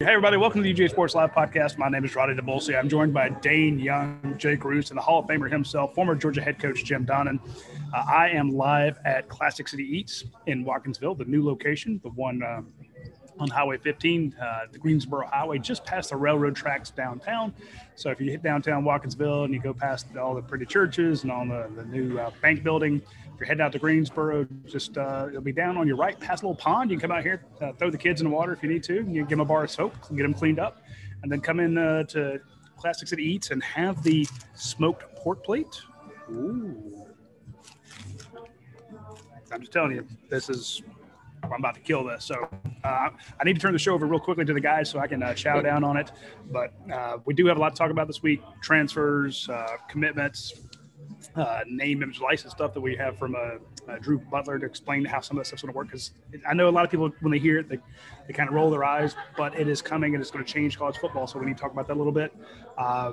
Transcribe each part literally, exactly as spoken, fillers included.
Hey, everybody. Welcome to the U G A Sports Live podcast. My name is Roddy DeBolsey. I'm joined by Dane Young, Jake Roos, and the Hall of Famer himself, former Georgia head coach Jim Donnan. Uh, I am live at Classic City Eats in Watkinsville, the new location, the one uh, on Highway fifteen, uh, the Greensboro Highway, just past the railroad tracks downtown. So if you hit downtown Watkinsville and you go past all the pretty churches and all the, the new uh, bank building, if you're heading out to Greensboro, just uh, it'll be down on your right past a little pond. You can come out here, uh, throw the kids in the water if you need to. You can give them a bar of soap, get them cleaned up, and then come in uh, to Classic City Eats and have the smoked pork plate. Ooh. I'm just telling you, this is – I'm about to kill this. So uh, I need to turn the show over real quickly to the guys so I can uh, chow down on it. But uh, we do have a lot to talk about this week. Transfers, uh, commitments, uh, name, image, license stuff that we have from uh, uh, Drew Butler to explain how some of that stuff's going to work. Because I know a lot of people, when they hear it, they, they kind of roll their eyes. But it is coming, and it's going to change college football. So we need to talk about that a little bit. Uh,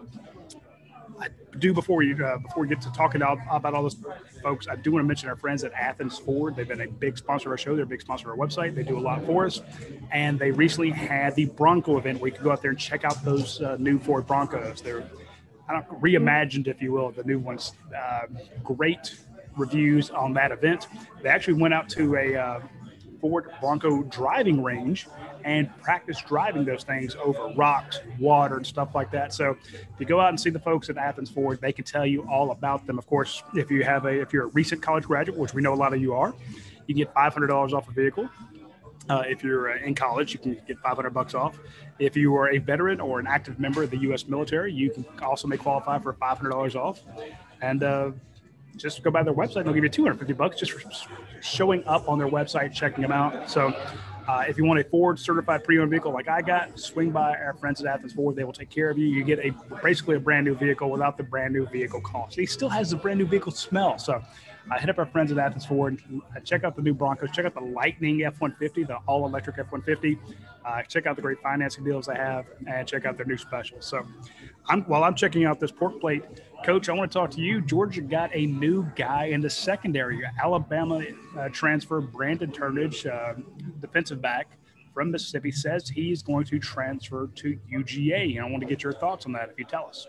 I do before you uh, before we get to talking about, about all this, folks, I do want to mention our friends at Athens Ford. They've been a big sponsor of our show. They're a big sponsor of our website. They do a lot for us. And they recently had the Bronco event where you can go out there and check out those uh, new Ford Broncos. They're I don't, reimagined, if you will, the new ones. Uh, great reviews on that event. They actually went out to a uh, Ford Bronco driving range and practice driving those things over rocks, water, and stuff like that. So if you go out and see the folks at Athens Ford, they can tell you all about them. Of course, if you have a if you're a recent college graduate, which we know a lot of you are, you can get five hundred dollars off a vehicle. Uh, if you're uh, in college, you can get five hundred bucks off. If you are a veteran or an active member of the U S military, you can also may qualify for five hundred dollars off. And uh, just go by their website and they'll give you two hundred fifty bucks just for showing up on their website, checking them out. So uh, if you want a Ford certified pre-owned vehicle like I got, swing by our friends at Athens Ford. They will take care of you. You get a basically a brand new vehicle without the brand new vehicle cost. He still has the brand new vehicle smell. So uh, hit up our friends at Athens Ford. Uh, check out the new Broncos. Check out the Lightning F one fifty, the all-electric F one fifty. Uh, check out the great financing deals they have, and check out their new specials. So I'm, while I'm checking out this pork plate, Coach, I want to talk to you. Georgia got a new guy in the secondary. Alabama uh, transfer Brandon Turnage, uh, defensive back from Mississippi, says he's going to transfer to U G A. And I want to get your thoughts on that if you tell us.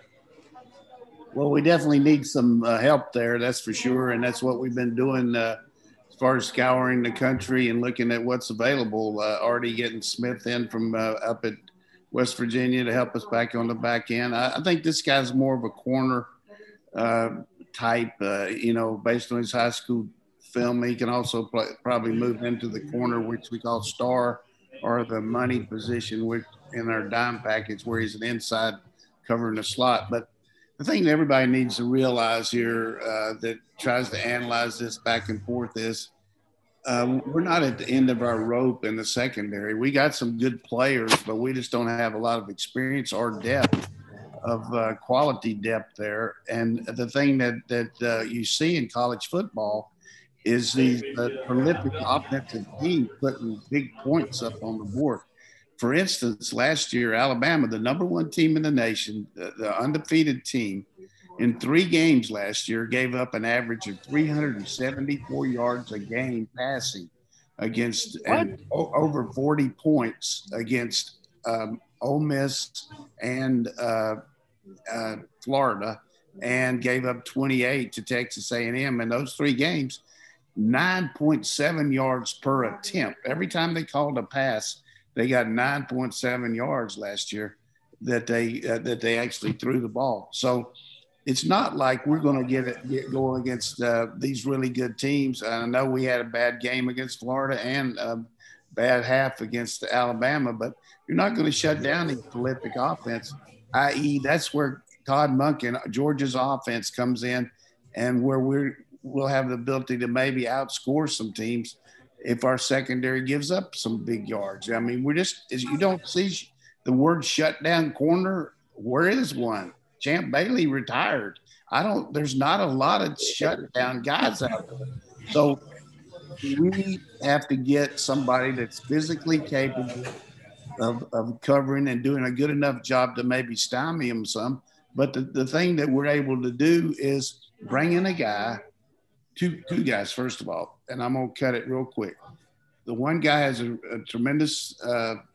Well, we definitely need some uh, help there, that's for sure. And that's what we've been doing uh, as far as scouring the country and looking at what's available. Uh, already getting Smith in from uh, up at West Virginia to help us back on the back end. I, I think this guy's more of a corner uh, type, uh, you know, based on his high school film. He can also play, probably move into the corner, which we call star, or the money position, which in our dime package where he's an inside covering the slot. But the thing that everybody needs to realize here uh, that tries to analyze this back and forth is uh, we're not at the end of our rope in the secondary. We got some good players, but we just don't have a lot of experience or depth of uh, quality depth there. And the thing that, that uh, you see in college football is these uh, prolific offensive teams putting big points up on the board. For instance, last year, Alabama, the number one team in the nation, the, the undefeated team, in three games last year gave up an average of three hundred seventy-four yards a game passing against and o- over forty points against um, Ole Miss and uh, uh, Florida, and gave up twenty-eight to Texas A and M. In those three games, nine point seven yards per attempt. Every time they called a pass, they got nine point seven yards last year that they uh, that they actually threw the ball. So it's not like we're going to get it get going against uh, these really good teams. I know we had a bad game against Florida and a bad half against Alabama, but you're not going to shut down the prolific offense, that is that's where Todd Monken, Georgia's offense, comes in, and where we're, we'll have the ability to maybe outscore some teams if our secondary gives up some big yards. I mean, we're just – you don't see the word shut down corner. Where is one? Champ Bailey retired. I don't – there's not a lot of shut down guys out there. So we have to get somebody that's physically capable of, of covering and doing a good enough job to maybe stymie them some. But the, the thing that we're able to do is bring in a guy – Two, two guys, first of all, and I'm going to cut it real quick. The one guy has a, a tremendous uh,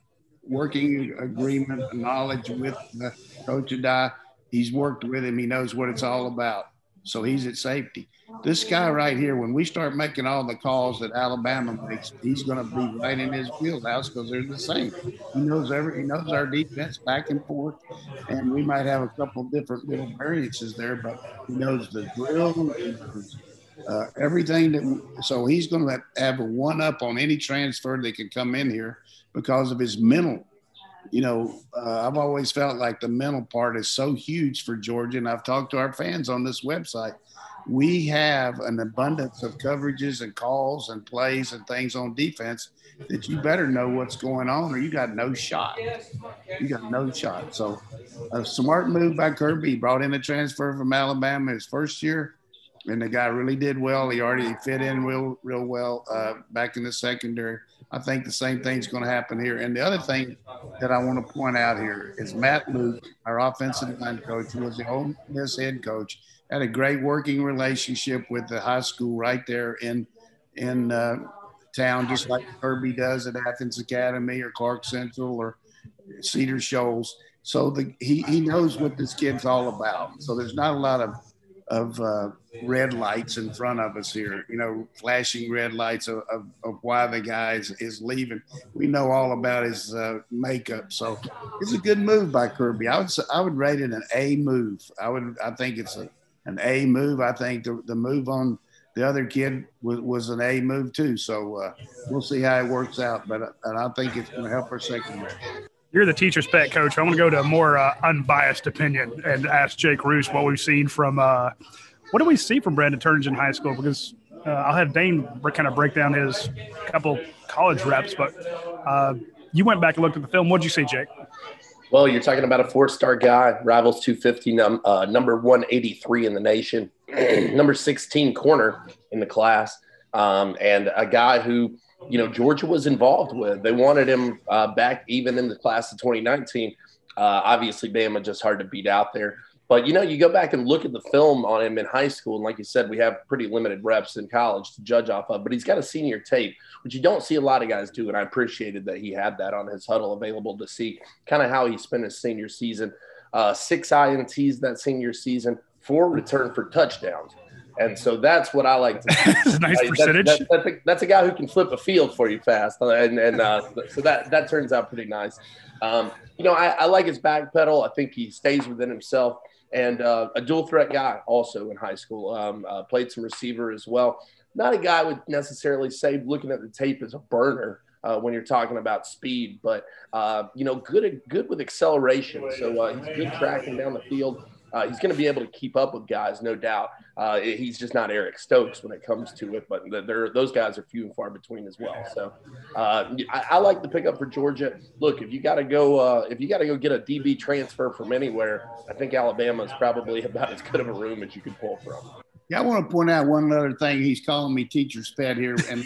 working agreement, knowledge with uh, Coach Adai. He's worked with him. He knows what it's all about. So he's at safety. This guy right here, when we start making all the calls that Alabama makes, he's going to be right in his wheelhouse because they're the same. He knows every, he knows our defense back and forth, and we might have a couple different little variances there, but he knows the drill, he knows, uh, everything that. So he's going to have a one up on any transfer that can come in here because of his mental. You know, uh, I've always felt like the mental part is so huge for Georgia, and I've talked to our fans on this website. We have an abundance of coverages and calls and plays and things on defense that you better know what's going on or you got no shot. You got no shot. So a smart move by Kirby. He brought in a transfer from Alabama his first year, and the guy really did well. He already fit in real, real well uh, back in the secondary. I think the same thing's going to happen here. And the other thing that I want to point out here is Matt Luke, our offensive line coach, who was the Ole Miss head coach, had a great working relationship with the high school right there in in uh, town, just like Kirby does at Athens Academy or Clark Central or Cedar Shoals. So the, he, he knows what this kid's all about. So there's not a lot of of uh, red lights in front of us here, you know, flashing red lights of, of, of why the guy is, is leaving. We know all about his uh, makeup. So it's a good move by Kirby. I would I would rate it an A move. I would I think it's a, an A move. I think the, the move on the other kid was, was an A move too. So uh, we'll see how it works out. But and I think it's going to help our secondary. You're the teacher's pet, Coach. I want to go to a more uh, unbiased opinion and ask Jake Roos what we've seen from uh, – what do we see from Brandon Turnage in high school? Because uh, I'll have Dane kind of break down his couple college reps, but uh, you went back and looked at the film. What did you see, Jake? Well, you're talking about a four-star guy, Rivals two fifty, num- uh, number one eighty-three in the nation, number sixteen corner in the class, um, and a guy who – you know, Georgia was involved with. They wanted him uh, back even in the class of twenty nineteen. Uh, obviously, Bama just hard to beat out there. But, you know, you go back and look at the film on him in high school, and like you said, we have pretty limited reps in college to judge off of. But he's got a senior tape, which you don't see a lot of guys do, and I appreciated that he had that on his huddle available to see kind of how he spent his senior season. Uh, six I N Ts that senior season, four return for touchdowns. And so that's what I like to see. That's a nice Like, percentage. That, that, that's, a, that's a guy who can flip a field for you fast. And, and uh, so that, that turns out pretty nice. Um, you know, I, I like his back pedal. I think he stays within himself. And uh, a dual threat guy also in high school. Um, uh, played some receiver as well. Not a guy I would necessarily say looking at the tape as a burner uh, when you're talking about speed. But, uh, you know, good, good with acceleration. So uh, he's good tracking down the field. Uh, he's going to be able to keep up with guys, no doubt. Uh, he's just not Eric Stokes when it comes to it, but they're, those guys are few and far between as well. So uh, I, I like the pickup for Georgia. Look, if you got to go, uh, if you got to go get a D B transfer from anywhere, I think Alabama is probably about as good of a room as you could pull from. Yeah, I want to point out one other thing. He's calling me teacher's pet here, and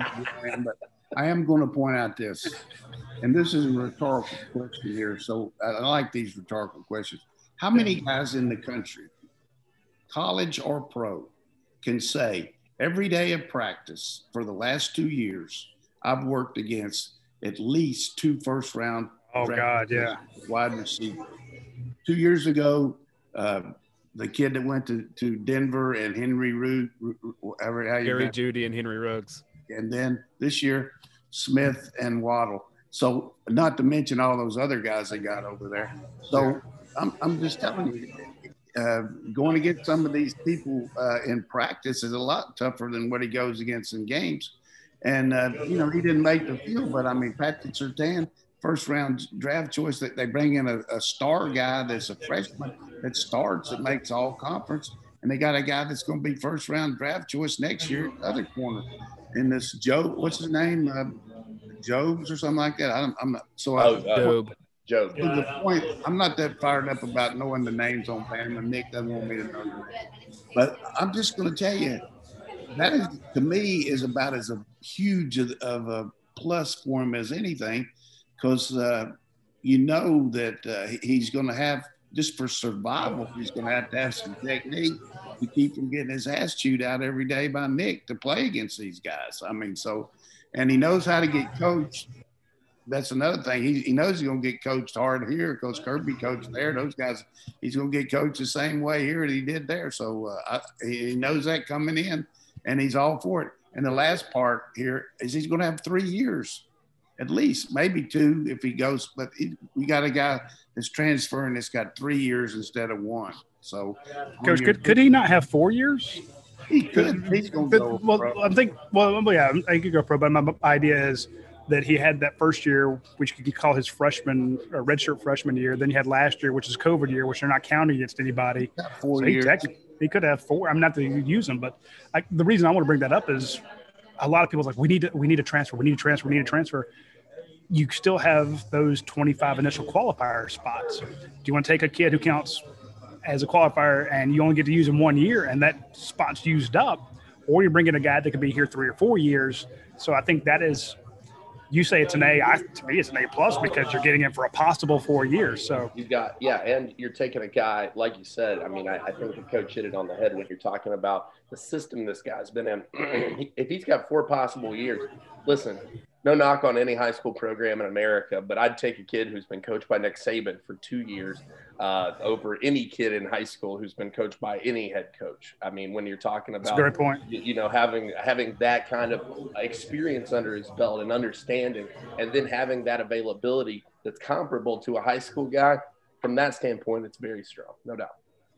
but I am going to point out this, and this is a rhetorical question here. So I like these rhetorical questions. How many guys in the country, college or pro, can say every day of practice for the last two years, I've worked against at least two first round Oh, God, yeah. wide receiver. Two years ago, uh, the kid that went to, to Denver and Henry Rood, whatever how you Gary Judy and Henry Ruggs. And then this year, Smith and Waddle. So not to mention all those other guys they got over there. So I'm, I'm just telling you, uh, going to get some of these people uh, in practice is a lot tougher than what he goes against in games. And, uh, you know, he didn't make the field, but, I mean, Patrick Surtain, first-round draft choice, that they bring in a, a star guy that's a freshman that starts, that makes all conference, and they got a guy that's going to be first-round draft choice next year, other corner. And this Joe, what's his name, uh, Jobs or something like that? I don't, I'm not – so Oh, I, uh, Job. Joe. to the point, I'm not that fired up about knowing the names on Bama. Nick doesn't want me to know the names. But I'm just going to tell you, that is, to me, is about as a huge of, of a plus for him as anything, because uh, you know that uh, he's going to have, just for survival, he's going to have to have some technique to keep him getting his ass chewed out every day by Nick to play against these guys. I mean, so, and he knows how to get coached. that's another thing. He, he knows he's going to get coached hard here because Kirby coached there. Those guys, he's going to get coached the same way here that he did there. So uh, I, he knows that coming in, and he's all for it. And the last part here is he's going to have three years at least, maybe two if he goes. But it, we got a guy that's transferring that's got three years instead of one. So, Coach, could, could he not have four years? He could. He's going to go well, pro. I think, well, yeah, he could go pro, but my idea is that he had that first year, which you could call his freshman or redshirt freshman year. Then you had last year, which is COVID year, which they're not counting against anybody. Four so he, years. he could have four. I'm not to use them, but I, the reason I want to bring that up is a lot of people are like, we need to, we need to transfer, we need to transfer, we need to transfer. You still have those twenty-five initial qualifier spots. Do you want to take a kid who counts as a qualifier and you only get to use him one year and that spot's used up, or you're bringing a guy that could be here three or four years? So I think that is, you say it's an A. I, to me, it's an A plus because you're getting him for a possible four years. So you got, yeah, and you're taking a guy, like you said. I mean, I, I think the coach hit it on the head when you're talking about the system this guy's been in. If he's got four possible years, listen, no knock on any high school program in America, but I'd take a kid who's been coached by Nick Saban for two years uh, over any kid in high school who's been coached by any head coach. I mean, when you're talking about, That's a great point. You, you know, having having that kind of experience under his belt and understanding, and then having that availability that's comparable to a high school guy, from that standpoint, it's very strong, no doubt.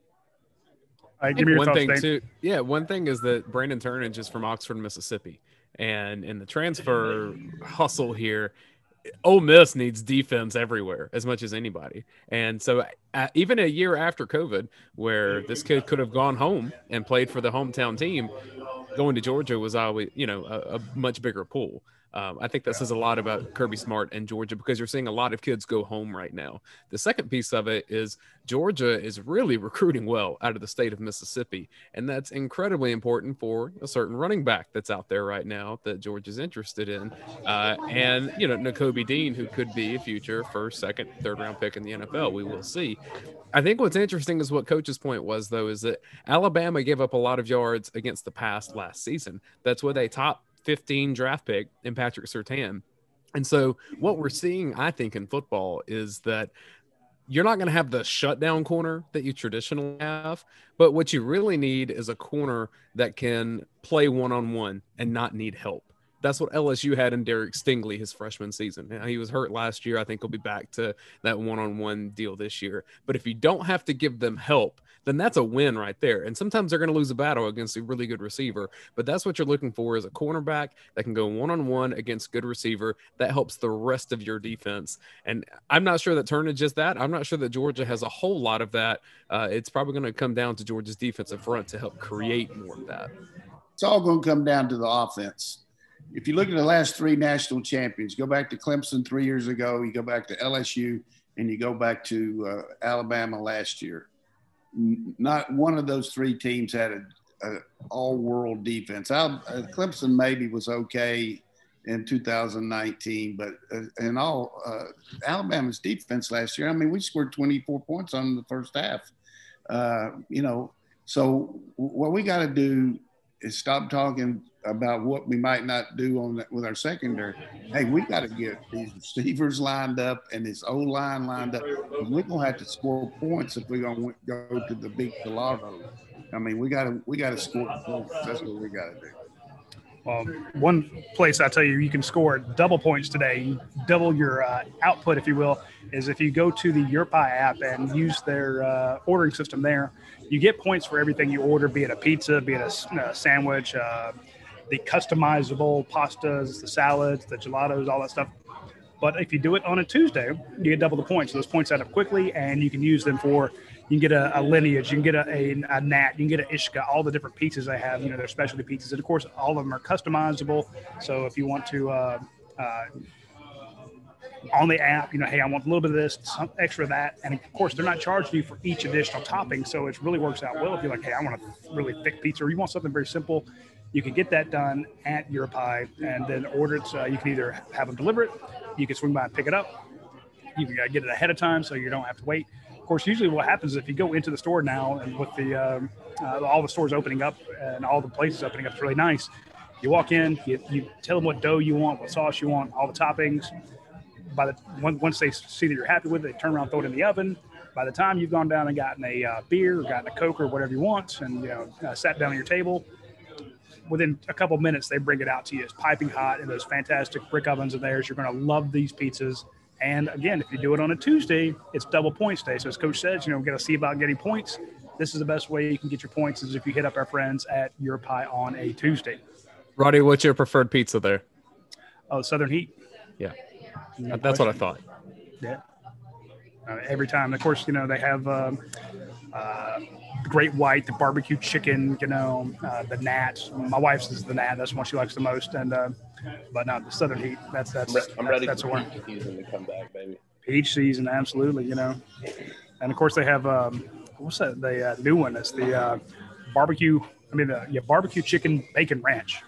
Right, give me your one thoughts, thing Dane. too, yeah, one thing is that Brandon Turnage is from Oxford, Mississippi, and in the transfer hustle here, Ole Miss needs defense everywhere as much as anybody. And so uh, even a year after COVID, where this kid could have gone home and played for the hometown team, going to Georgia was always, you know, a, a much bigger pool. Um, I think that says a lot about Kirby Smart and Georgia because you're seeing a lot of kids go home right now. The second piece of it is Georgia is really recruiting well out of the state of Mississippi, and that's incredibly important for a certain running back that's out there right now that Georgia's interested in. Uh, and, you know, Nakobe Dean, who could be a future first, second, third round pick in the N F L. We will see. I think what's interesting is what Coach's point was, though, is that Alabama gave up a lot of yards against the pass last season. That's with a top fifteen draft pick in Patrick Surtain. And so what we're seeing, I think, in football is that you're not going to have the shutdown corner that you traditionally have, but what you really need is a corner that can play one-on-one and not need help. That's what L S U had in Derek Stingley his freshman season. He was hurt last year. I think he'll be back to that one-on-one deal this year. But if you don't have to give them help, then that's a win right there. And sometimes they're going to lose a battle against a really good receiver. But that's what you're looking for is a cornerback that can go one-on-one against good receiver. That helps the rest of your defense. And I'm not sure that Turnage is that. I'm not sure that Georgia has a whole lot of that. Uh, it's probably going to come down to Georgia's defensive front to help create more of that. It's all going to come down to the offense. If you look at the last three national champions, go back to Clemson three years ago, you go back to L S U, and you go back to uh, Alabama last year. Not one of those three teams had a, a all-world defense. Al, uh, Clemson maybe was okay in two thousand nineteen, but uh, in all, uh, Alabama's defense last year, I mean, we scored twenty-four points on the first half. Uh, you know, so what we got to do is stop talking about what we might not do on that with our secondary. Hey, we got to get these receivers lined up and this O-line lined up. We're gonna have to score points if we're gonna go to the big Colorado. I mean, we got to we got to score points. That's what we got to do. Well, one place I tell you you can score double points today, double your uh, output, if you will, is if you go to the YourPie app and use their uh, ordering system there. You get points for everything you order, be it a pizza, be it a, a sandwich, uh, the customizable pastas, the salads, the gelatos, all that stuff. But if you do it on a Tuesday, you get double the points. So those points add up quickly, and you can use them for, you can get a, a lineage, you can get a, a, a nat, you can get an ishka, all the different pizzas they have, you know, their specialty pizzas. And, of course, all of them are customizable. So if you want to, uh, uh, on the app, you know, hey, I want a little bit of this, some extra of that. And, of course, they're not charging you for each additional topping. So it really works out well if you're like, hey, I want a really thick pizza, or you want something very simple. You can get that done at YourPie and then order it. So you can either have them deliver it, you can swing by and pick it up. You can get it ahead of time so you don't have to wait. Of course, usually what happens is if you go into the store now and with the um, uh, all the stores opening up and all the places opening up, it's really nice. You walk in, you, you tell them what dough you want, what sauce you want, all the toppings. by the once they see that you're happy with it, they turn around, throw it in the oven. By the time you've gone down and gotten a uh, beer or gotten a Coke or whatever you want, and you know uh, sat down at your table, within a couple minutes they bring it out to you. It's piping hot in those fantastic brick ovens of theirs. You're going to love these pizzas. And again, if you do it on a Tuesday, it's double points day. So as Coach says, you know, we've got to see about getting points. This is the best way you can get your points is if you hit up our friends at Your Pie on a Tuesday. Roddy, what's your preferred pizza there? Oh, Southern Heat. Yeah, No that's question. what I thought. Yeah. Uh, every time. Of course, you know, they have um, uh, the Great White, the barbecue chicken, you know, uh, the Nat. My wife's is the Nat. That's one she likes the most. And, uh, but no, the Southern Heat, that's, that's, I'm, re- I'm that's, ready that's for a one. peach season to come back, baby. Peach season, absolutely, you know. And of course, they have, um, what's that? The uh, new one. It's the uh, barbecue, I mean, the yeah, barbecue chicken bacon ranch.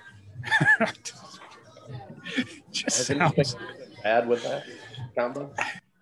Just sounds. Add with that combo.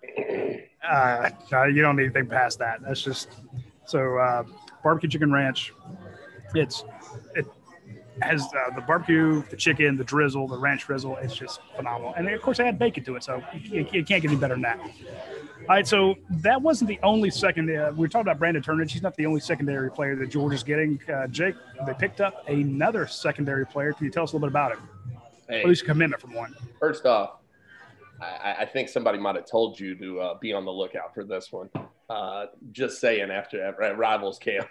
Uh, no, you don't need anything past that. That's just so uh, barbecue chicken ranch. It's it has uh, the barbecue, the chicken, the drizzle, the ranch drizzle. It's just phenomenal. And of course, I add bacon to it, so you, you can't get any better than that. All right, so that wasn't the only second. Uh, we were talking about Brandon Turner. He's not the only secondary player that Georgia's getting. Uh, Jake, they picked up another secondary player. Can you tell us a little bit about him? Hey, Or at least a commitment from one. first off, I, I think somebody might have told you to uh, be on the lookout for this one. Uh, just saying after at Rivals camp.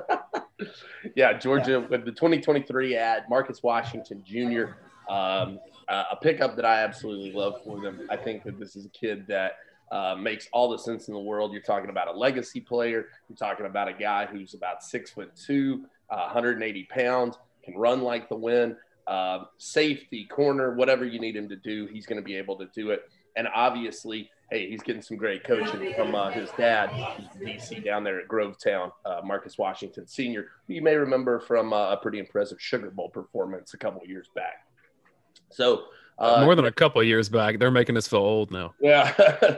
yeah, Georgia yeah. with the twenty twenty-three ad, Marcus Washington Junior Um, uh, a pickup that I absolutely love for them. I think that this is a kid that uh, makes all the sense in the world. You're talking about a legacy player. You're talking about a guy who's about six foot two, uh, one hundred eighty pounds, can run like the wind. Uh, safety, corner, whatever you need him to do, he's going to be able to do it. And obviously, hey, he's getting some great coaching from uh, his dad, D C down there at Grovetown, uh, Marcus Washington Senior, who you may remember from uh, a pretty impressive Sugar Bowl performance a couple of years back. So uh, more than a couple of years back, they're making us feel old now. Yeah,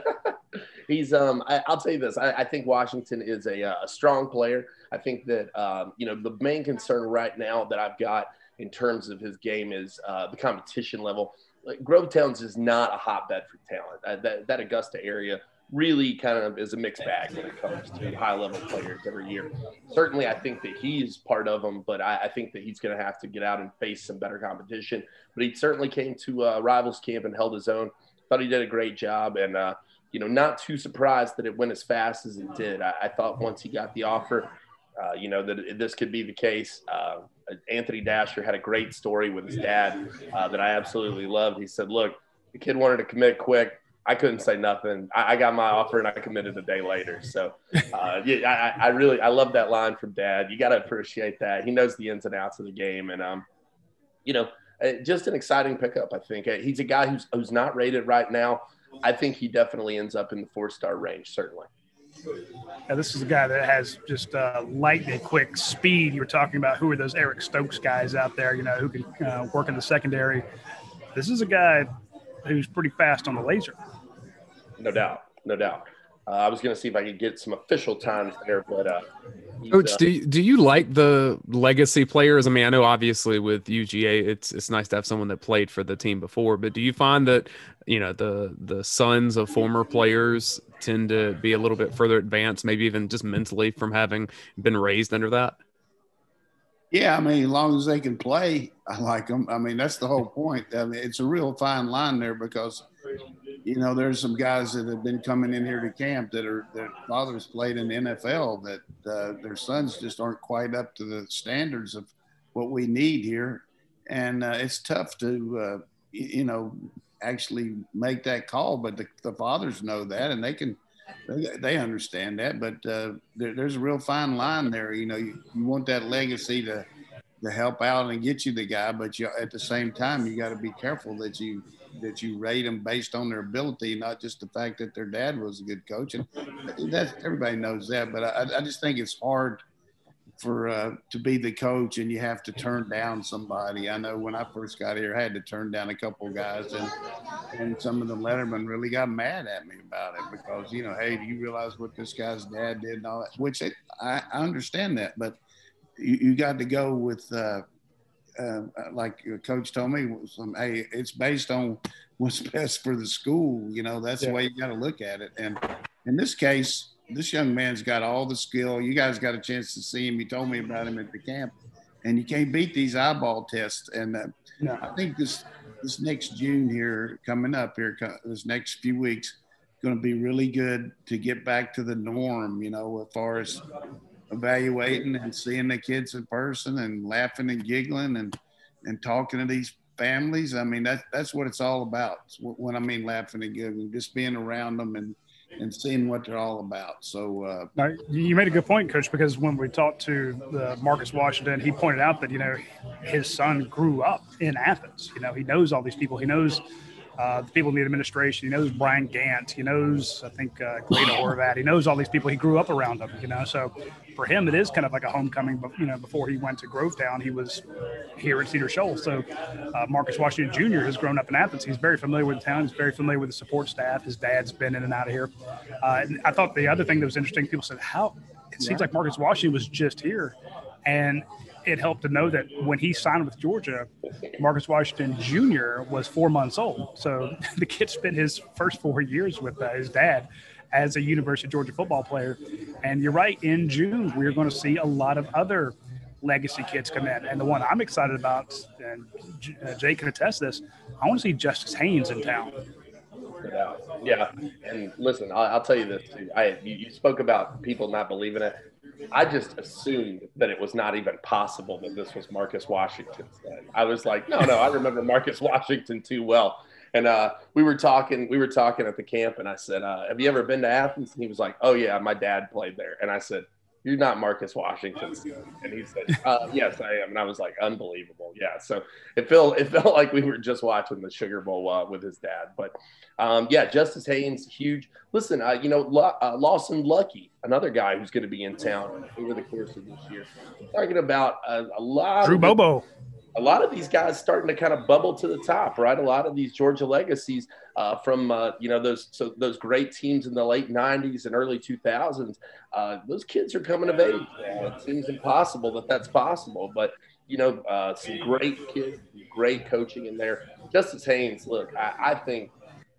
he's. Um, I, I'll tell you this. I, I think Washington is a, a strong player. I think that um, you know the main concern right now that I've got in terms of his game is uh, the competition level. Like, Grovetown's is not a hotbed for talent. Uh, that, that Augusta area really kind of is a mixed bag when it comes to high-level players every year. Certainly, I think that he's part of them, but I, I think that he's going to have to get out and face some better competition. But he certainly came to uh, Rivals camp and held his own. Thought he did a great job, and uh, you know, not too surprised that it went as fast as it did. I, I thought once he got the offer, uh, you know, that this could be the case. Uh, Anthony Dasher had a great story with his dad uh, that I absolutely loved. He said, look, the kid wanted to commit quick. I couldn't say nothing. I, I got my offer and I committed a day later. So uh, yeah, I, I really, I love that line from Dad. You got to appreciate that. He knows the ins and outs of the game. And, um, you know, just an exciting pickup, I think. He's a guy who's, who's not rated right now. I think he definitely ends up in the four-star range, certainly. Yeah, this is a guy that has just uh, lightning quick speed. You were talking about who are those Eric Stokes guys out there, you know, who can uh, work in the secondary. This is a guy who's pretty fast on the laser. No doubt, no doubt. Uh, I was going to see if I could get some official times there, but uh, Coach, uh, do you, do you like the legacy players? I mean, I know obviously with U G A, it's it's nice to have someone that played for the team before, but do you find that, you know, the the sons of former players tend to be a little bit further advanced, maybe even just mentally from having been raised under that? Yeah, I mean, as long as they can play, I like them. I mean, that's the whole point. I mean, it's a real fine line there because, you know, there's some guys that have been coming in here to camp that are their fathers played in the N F L that uh, their sons just aren't quite up to the standards of what we need here. And uh, it's tough to, uh, you know, actually make that call, but the, the fathers know that and they can, they, they understand that. But uh, there, there's a real fine line there. You know, you, you want that legacy to, to help out and get you the guy, but you, at the same time, you got to be careful that you, that you rate them based on their ability, not just the fact that their dad was a good coach. And that's, everybody knows that, but I, I just think it's hard for uh, to be the coach and you have to turn down somebody. I know when I first got here, I had to turn down a couple of guys, and and some of the lettermen really got mad at me about it because, you know, hey, do you realize what this guy's dad did and all that? Which it, I, I understand that, but you, you got to go with uh, uh, like Coach told me, some, hey, it's based on what's best for the school. You know, that's yeah. the way you got to look at it. And in this case, this young man's got all the skill. You guys got a chance to see him. He told me about him at the camp. And you can't beat these eyeball tests. And uh, no. I think this this next June here, coming up here, this next few weeks, going to be really good to get back to the norm, you know, as far as evaluating and seeing the kids in person and laughing and giggling and, and talking to these families. I mean, that, that's what it's all about. When I mean laughing and giggling, just being around them and, and seeing what they're all about. So uh, now, you made a good point, Coach, because when we talked to uh, Marcus Washington, he pointed out that, you know, his son grew up in Athens. You know, he knows all these people. He knows uh, the people in the administration. He knows Brian Gant. He knows, I think, uh, Greta Horvat. He knows all these people. He grew up around them, you know. So for him, it is kind of like a homecoming. But, you know, before he went to Grovetown, he was here at Cedar Shoals. So uh, Marcus Washington Junior has grown up in Athens. He's very familiar with the town. He's very familiar with the support staff. His dad's been in and out of here. Uh, and I thought the other thing that was interesting, people said, how it seems like Marcus Washington was just here. And it helped to know that when he signed with Georgia, Marcus Washington Junior was four months old. So the kid spent his first four years with uh, his dad as a University of Georgia football player. And you're right, in June, we're going to see a lot of other legacy kids come in. And the one I'm excited about, and Jay can attest this, I want to see Justice Haynes in town. Yeah, yeah. And listen, I'll, I'll tell you this too. I you, you spoke about people not believing it. I just assumed that it was not even possible that this was Marcus Washington's dad. I was like, no, no, I remember Marcus Washington too well. And uh, we were talking, we were talking at the camp, and I said, uh, "Have you ever been to Athens?" And he was like, "Oh yeah, my dad played there." And I said, "You're not Marcus Washington's son." And he said, uh, "Yes, I am." And I was like, "Unbelievable." Yeah. So it felt it felt like we were just watching the Sugar Bowl uh, with his dad. But um, yeah, Justice Haynes, huge. Listen, uh, you know, Law, uh, Lawson Lucky, another guy who's going to be in town over the course of this year. We're talking about a, a lot. Drew of Bobo. A lot of these guys starting to kind of bubble to the top, right? A lot of these Georgia legacies uh, from, uh, you know, those so those great teams in the late nineties and early two thousands, uh, those kids are coming of age. Uh, it seems impossible that that's possible, but, you know, uh, some great kids, great coaching in there. Justice Haynes, look, I, I think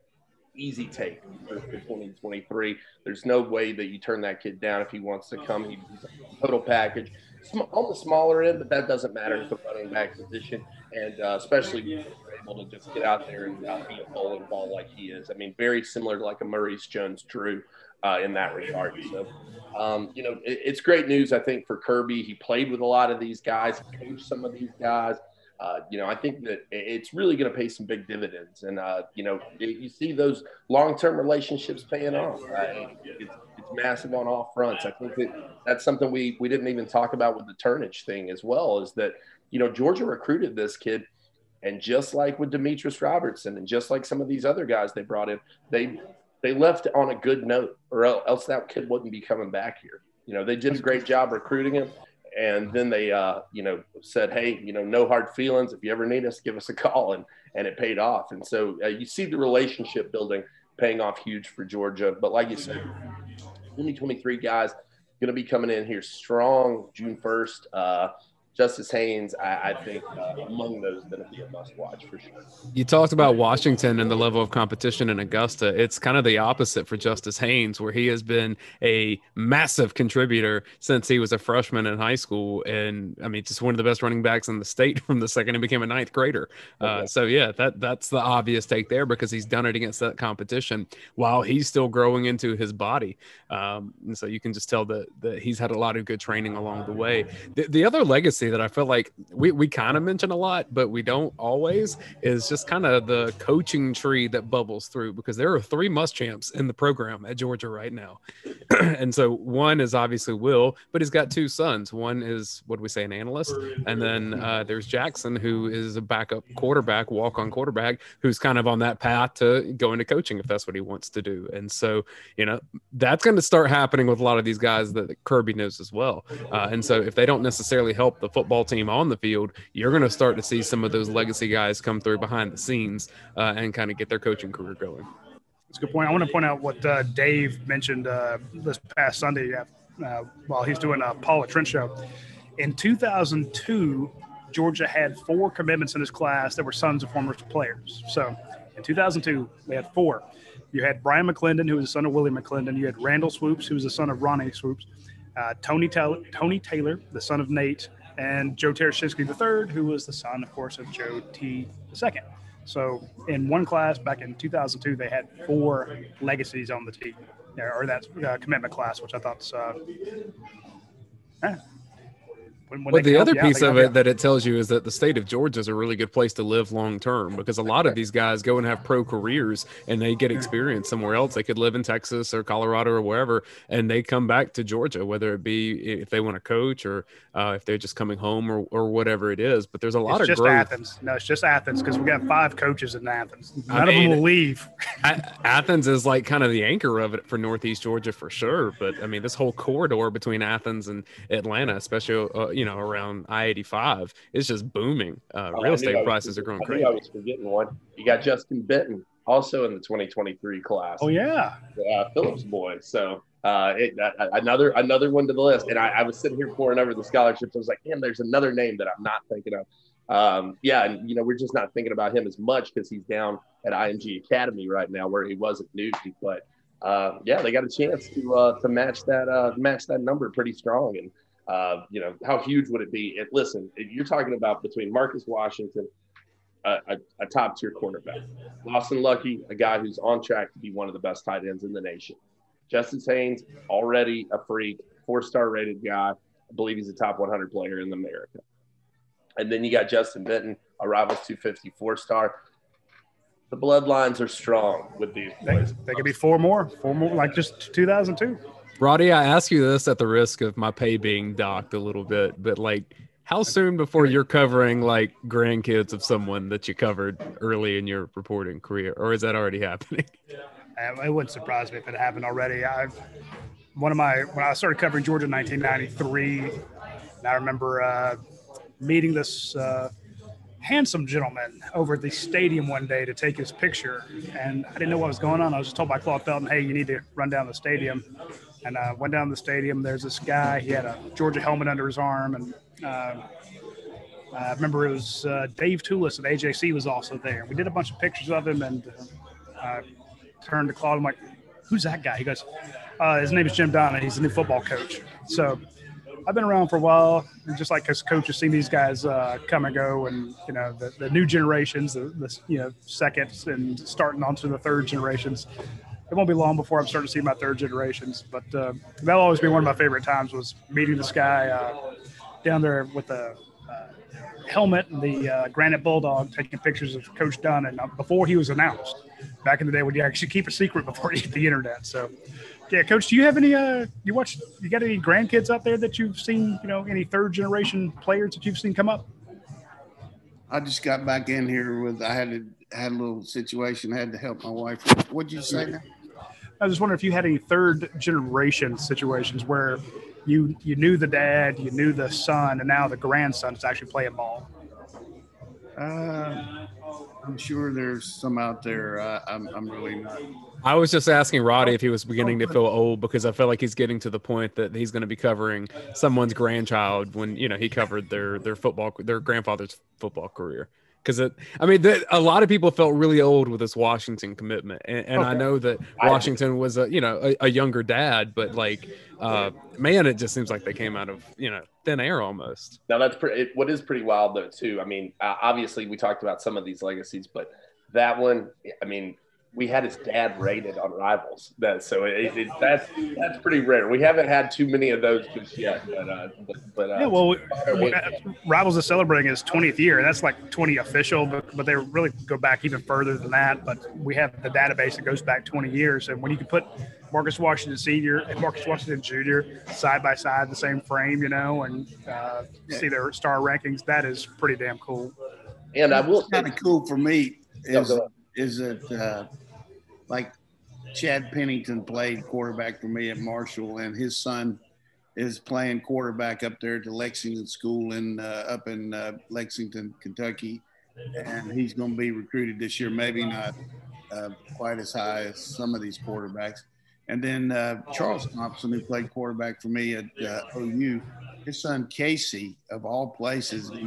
easy take for, for twenty twenty-three. There's no way that you turn that kid down if he wants to come. He, he's a total package. On the smaller end, but that doesn't matter. It's a running back position, and uh, especially if you're able to just get out there and uh, be a bowling ball like he is. I mean, very similar to like a Maurice Jones-Drew uh, in that regard. So, um, you know, it, it's great news, I think, for Kirby. He played with a lot of these guys, he coached some of these guys. Uh, you know, I think that it's really going to pay some big dividends. And, uh, you know, you see those long-term relationships paying off. Uh, it's, it's massive on all fronts. I think that that's something we, we didn't even talk about with the Turnage thing as well, is that, you know, Georgia recruited this kid. And just like with Demetrius Robertson and just like some of these other guys they brought in, they they left on a good note, or else that kid wouldn't be coming back here. You know, they did a great job recruiting him. And then they, uh, you know, said, hey, you know, no hard feelings. If you ever need us, give us a call. And and it paid off. And so uh, you see the relationship building paying off huge for Georgia. But like you said, twenty twenty-three guys going to be coming in here strong June first. Uh, Justice Haynes, I, I think, uh, among those, going to be a must-watch for sure. You talked about Washington and the level of competition in Augusta. It's kind of the opposite for Justice Haynes, where he has been a massive contributor since he was a freshman in high school. And, I mean, just one of the best running backs in the state from the second he became a ninth grader. Okay. Uh, so, yeah, that that's the obvious take there, because he's done it against that competition while he's still growing into his body. Um, and so you can just tell that, that he's had a lot of good training along the way. The, the other legacy that I feel like we, we kind of mention a lot, but we don't always, is just kind of the coaching tree that bubbles through, because there are three Muschamps in the program at Georgia right now. And so one is obviously Will, but he's got two sons. One is, what do we say, an analyst? And then uh, there's Jackson, who is a backup quarterback, walk-on quarterback, who's kind of on that path to go into coaching if that's what he wants to do. And so, you know, that's going to start happening with a lot of these guys that Kirby knows as well. Uh, and so if they don't necessarily help the football team on the field, you're going to start to see some of those legacy guys come through behind the scenes uh, and kind of get their coaching career going. That's a good point. I want to point out what uh, Dave mentioned uh, this past Sunday uh, while he's doing a Paula Trent show. In two thousand two, Georgia had four commitments in this class that were sons of former players. So in two thousand two, they had four. You had Brian McClendon, who was the son of Willie McClendon. You had Randall Swoops, who was the son of Ronnie Swoops. Uh, Tony, Taylor, Tony Taylor, the son of Nate, and Joe Tereshinski the third, who was the son, of course, of Joe T the second. So in one class back in two thousand two, they had four legacies on the team, or that uh, commitment class, which I thought was uh, eh, when, when But the other out, piece of it it that it tells you is that the state of Georgia is a really good place to live long term, because a lot of these guys go and have pro careers and they get experience somewhere else. They could live in Texas or Colorado or wherever, and they come back to Georgia, whether it be if they want to coach or uh, if they're just coming home or, or whatever it is. But there's a lot it's of just growth. Athens. No, it's just Athens, because we got five coaches in Athens. None I of mean, them will leave. Athens is like kind of the anchor of it for Northeast Georgia for sure. But I mean, this whole corridor between Athens and Atlanta, especially uh, you know around I eighty-five, is just booming. Uh, Oh, real I estate knew I prices was, are growing I crazy. knew I was forgetting one. You got Justin Benton, also in the twenty twenty-three class. Oh yeah, uh, Phillips boy. So uh, it, uh, another another one to the list. And I, I was sitting here pouring over the scholarships. I was like, man, there's another name that I'm not thinking of. Um, yeah, and you know, we're just not thinking about him as much because he's down at I M G Academy right now, where he was at Newton. But uh, yeah, they got a chance to uh, to match that uh, match that number pretty strong. And uh, you know, how huge would it be? It, listen, you're talking about between Marcus Washington, a, a, a top tier cornerback, Lawson Lucky, a guy who's on track to be one of the best tight ends in the nation. Justice Haynes, already a freak, four-star rated guy. I believe he's a top one hundred player in America. And then you got Justin Benton, a Rivals two fifty four-star. The bloodlines are strong with these they, boys. they could be four more, four more, like just two thousand two. Roddy, I ask you this at the risk of my pay being docked a little bit, but like, how soon before you're covering like grandkids of someone that you covered early in your reporting career, or is that already happening? Um, it wouldn't surprise me if it happened already. I've one of my when I started covering Georgia in nineteen ninety-three, and I remember uh, meeting this uh, handsome gentleman over at the stadium one day to take his picture, and I didn't know what was going on. I was just told by Claude Felton, "Hey, you need to run down the stadium." And I uh, went down the stadium. There's this guy. He had a Georgia helmet under his arm, and uh, I remember it was uh, Dave Toulis at A J C was also there. We did a bunch of pictures of him, and uh, turned to Claude. I'm like, "Who's that guy?" He goes, uh, "His name is Jim Donna. He's the new football coach." So I've been around for a while, and just like as coaches, seen these guys uh, come and go, and you know the, the new generations, the, the you know seconds, and starting onto the third generations. It won't be long before I'm starting to see my third generations, but uh, that'll always be one of my favorite times was meeting this guy uh, down there with the uh, helmet and the uh, Granite Bulldog, taking pictures of Coach Dunn, and uh, before he was announced, back in the day when you actually keep a secret before you hit the internet. So, yeah, Coach, do you have any? Uh, you watch? You got any grandkids out there that you've seen? You know, any third generation players that you've seen come up? I just got back in here with I had to had a little situation. I had to help my wife. What'd you say now? I was just wondering if you had any third generation situations where you you knew the dad, you knew the son, and now the grandson is actually playing ball. Uh, I'm sure there's some out there. Uh, I'm, I'm really not. I was just asking Roddy if he was beginning to feel old, because I feel like he's getting to the point that he's going to be covering someone's grandchild when, you know, he covered their, their football, their grandfather's football career. Because it, I mean, the, a lot of people felt really old with this Washington commitment, and, and okay. I know that Washington was a, you know, a, a younger dad, but like, uh, man, it just seems like they came out of, you know, thin air almost. Now that's pretty. What is pretty wild though too. I mean, uh, obviously we talked about some of these legacies, but that one, I mean, we had his dad rated on Rivals. That so it, it, that's that's pretty rare. We haven't had too many of those just yet. But uh, but, but uh, yeah, well, we, Rivals is celebrating his twentieth year. That's like twenty official, but but they really go back even further than that. But we have the database that goes back twenty years, and when you can put Marcus Washington Senior and Marcus Washington Junior side by side, the same frame, you know, and uh, see their star rankings, that is pretty damn cool. And I will kind of cool for me is is that uh, like Chad Pennington played quarterback for me at Marshall, and his son is playing quarterback up there at the Lexington School in uh, up in uh, Lexington, Kentucky, and he's going to be recruited this year. Maybe not uh, quite as high as some of these quarterbacks. And then uh, Charles Thompson, who played quarterback for me at uh, O U, his son Casey, of all places, he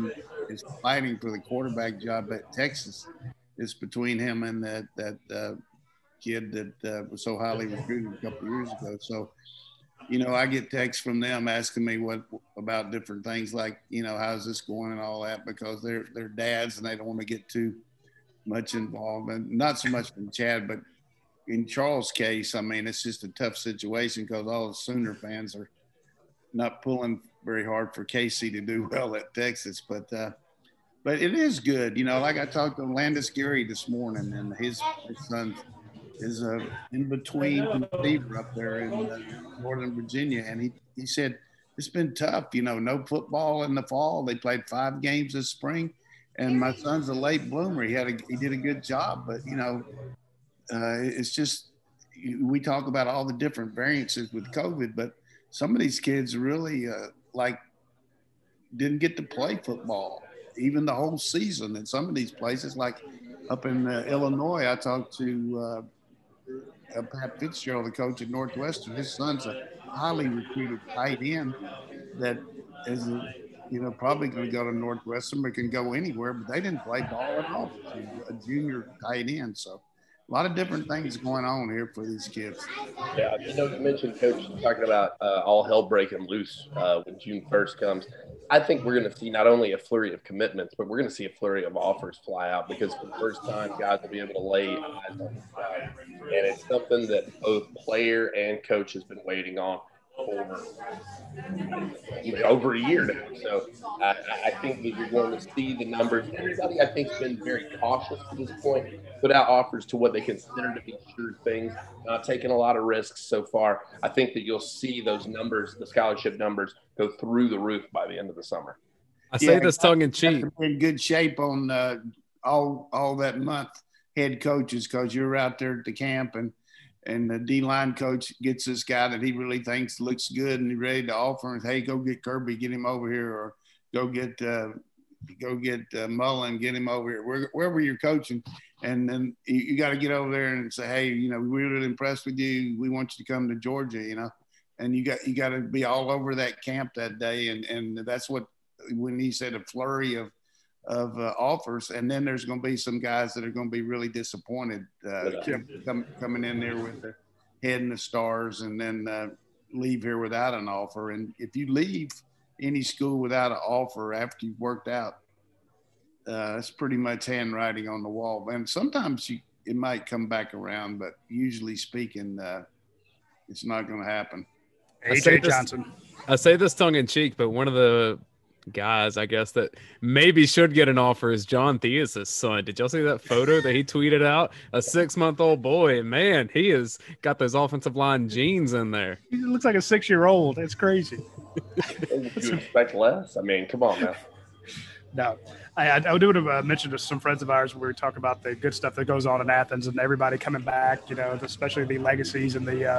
is fighting for the quarterback job at Texas. It's between him and that that uh, kid that uh, was so highly recruited a couple of years ago. So, you know, I get texts from them asking me what about different things like, you know, how's this going and all that, because they're they're dads and they don't want to get too much involved. And not so much from Chad, but in Charles' case, I mean, it's just a tough situation because all the Sooner fans are not pulling very hard for Casey to do well at Texas. But uh, but it is good. You know, like I talked to Landis Gary this morning, and his, his son is a in-between receiver up there in uh, Northern Virginia. And he, he said, it's been tough, you know, no football in the fall. They played five games this spring. And my son's a late bloomer. He had a, he did a good job, but, you know, uh, it's just, we talk about all the different variances with COVID, but some of these kids really uh, like didn't get to play football even the whole season. In some of these places, like up in uh, Illinois, I talked to uh, uh, Pat Fitzgerald, the coach at Northwestern. His son's a highly recruited tight end that is, a, you know, probably going to go to Northwestern, but can go anywhere. But they didn't play ball at all. A junior tight end, so. A lot of different things going on here for these kids. Yeah, you know, you mentioned, Coach, talking about uh, all hell breaking loose uh, when June first comes. I think we're going to see not only a flurry of commitments, but we're going to see a flurry of offers fly out, because for the first time, guys will be able to lay eyes on the side. And it's something that both player and coach has been waiting on for over a year now. So uh, I think that you're going to see the numbers. Everybody, I think, has been very cautious to this point, put out offers to what they consider to be sure things, not taking a lot of risks so far. I think that you'll see those numbers, the scholarship numbers, go through the roof by the end of the summer. I say yeah, this tongue in cheek. In good shape on uh, all all that month, head coaches, because you're out there at the camp and and the D-line coach gets this guy that he really thinks looks good and he's ready to offer and, hey, go get Kirby, get him over here, or go get uh, go get uh, Mullen, get him over here, Where, wherever you're coaching. And then you, you got to get over there and say, hey, you know, we're really impressed with you. We want you to come to Georgia, you know. And you got you got to be all over that camp that day. And, and that's what, when he said a flurry of of uh, offers, and then there's going to be some guys that are going to be really disappointed uh, yeah. come, coming in there with their head in the stars and then uh, leave here without an offer. And if you leave any school without an offer after you've worked out, uh, it's pretty much handwriting on the wall. And sometimes you, it might come back around, but usually speaking, uh, it's not going to happen. A J Johnson. I say this tongue in cheek, but one of the guys, I guess, that maybe should get an offer is John Theus' son. Did y'all see that photo that he tweeted out? A six-month-old boy. Man, he has got those offensive line genes in there. He looks like a six-year-old. It's crazy. Would you expect less? I mean, come on now. No. I, I do want to uh, mention to some friends of ours where we talk about the good stuff that goes on in Athens and everybody coming back, you know, especially the legacies and the uh,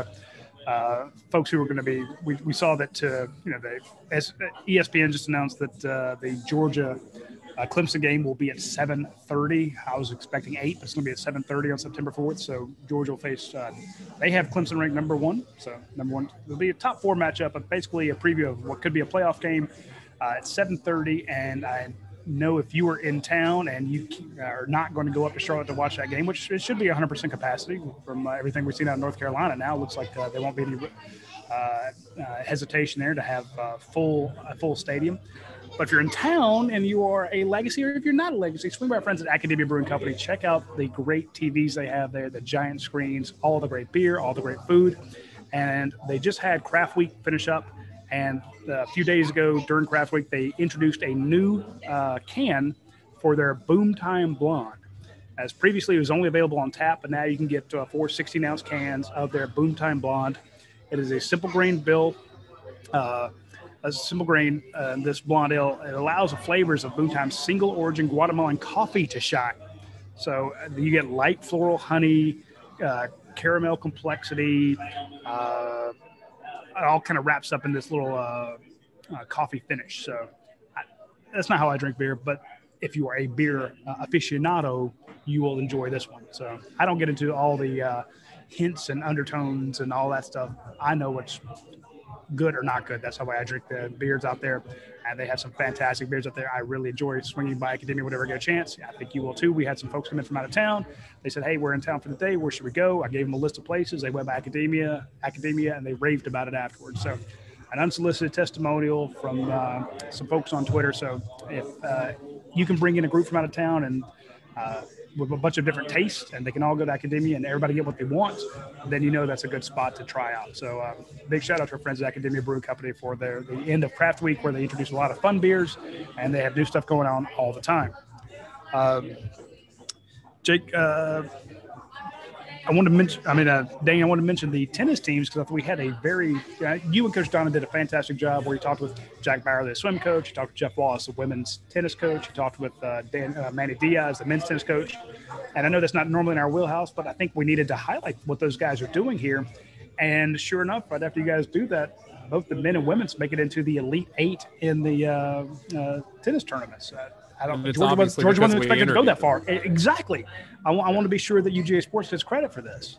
Uh, folks who are going to be, we, we saw that, uh, you know, the as, E S P N just announced that uh, the Georgia uh, Clemson game will be at seven thirty. I was expecting eight, but it's going to be at seven thirty on September fourth. So Georgia will face, uh, they have Clemson ranked number one. So number one, it'll be a top four matchup, but basically a preview of what could be a playoff game uh, at seven thirty. And I know if you were in town and you are not going to go up to Charlotte to watch that game, which it should be one hundred percent capacity from uh, everything we've seen out of North Carolina now, it looks like uh, there won't be any uh, uh, hesitation there to have uh, full a full stadium. But if you're in town and you are a Legacy, or if you're not a Legacy, swing by our friends at Academia Brewing Company. Check out the great T Vs they have there, the giant screens, all the great beer, all the great food. And they just had Craft Week finish up. And a few days ago during Craft Week, they introduced a new uh, can for their Boomtime Blonde. As previously, it was only available on tap, but now you can get uh, four sixteen-ounce cans of their Boomtime Blonde. It is a simple grain bill, uh, a simple grain, uh, this blonde ale. It allows the flavors of Boomtime's single origin Guatemalan coffee to shine. So uh, you get light floral honey, uh, caramel complexity, uh, it all kind of wraps up in this little uh, uh, coffee finish. So I, that's not how I drink beer, but if you are a beer uh, aficionado, you will enjoy this one. So I don't get into all the uh, hints and undertones and all that stuff. I know what's good or not good. That's how I drink the beers out there. And they have some fantastic beers out there. I really enjoy swinging by Academia whenever I get a chance. I think you will too. We had some folks come in from out of town. They said, hey, we're in town for the day. Where should we go? I gave them a list of places. They went by Academia, Academia, and they raved about it afterwards. So an unsolicited testimonial from uh, some folks on Twitter. So if uh, you can bring in a group from out of town and uh, with a bunch of different tastes, and they can all go to Academia and everybody get what they want, then you know that's a good spot to try out. So uh, big shout out to our friends at Academia Brewing Company for their the end of Craft Week, where they introduce a lot of fun beers, and they have new stuff going on all the time. Um, Jake, uh, I wanted to mention, I mean, uh, Dane, I wanted to mention the tennis teams because we had a very, uh, you and Coach Donna did a fantastic job where you talked with Jack Bauer, the swim coach. You talked with Jeff Wallace, the women's tennis coach. You talked with uh, Dan, uh, Manny Diaz, the men's tennis coach. And I know that's not normally in our wheelhouse, but I think we needed to highlight what those guys are doing here. And sure enough, right after you guys do that, both the men and women's make it into the Elite Eight in the uh, uh, tennis tournaments. Uh, I don't. Georgia wasn't, Georgia wasn't expected to go that far. Exactly. I, w- I want to be sure that U G A Sports gets credit for this.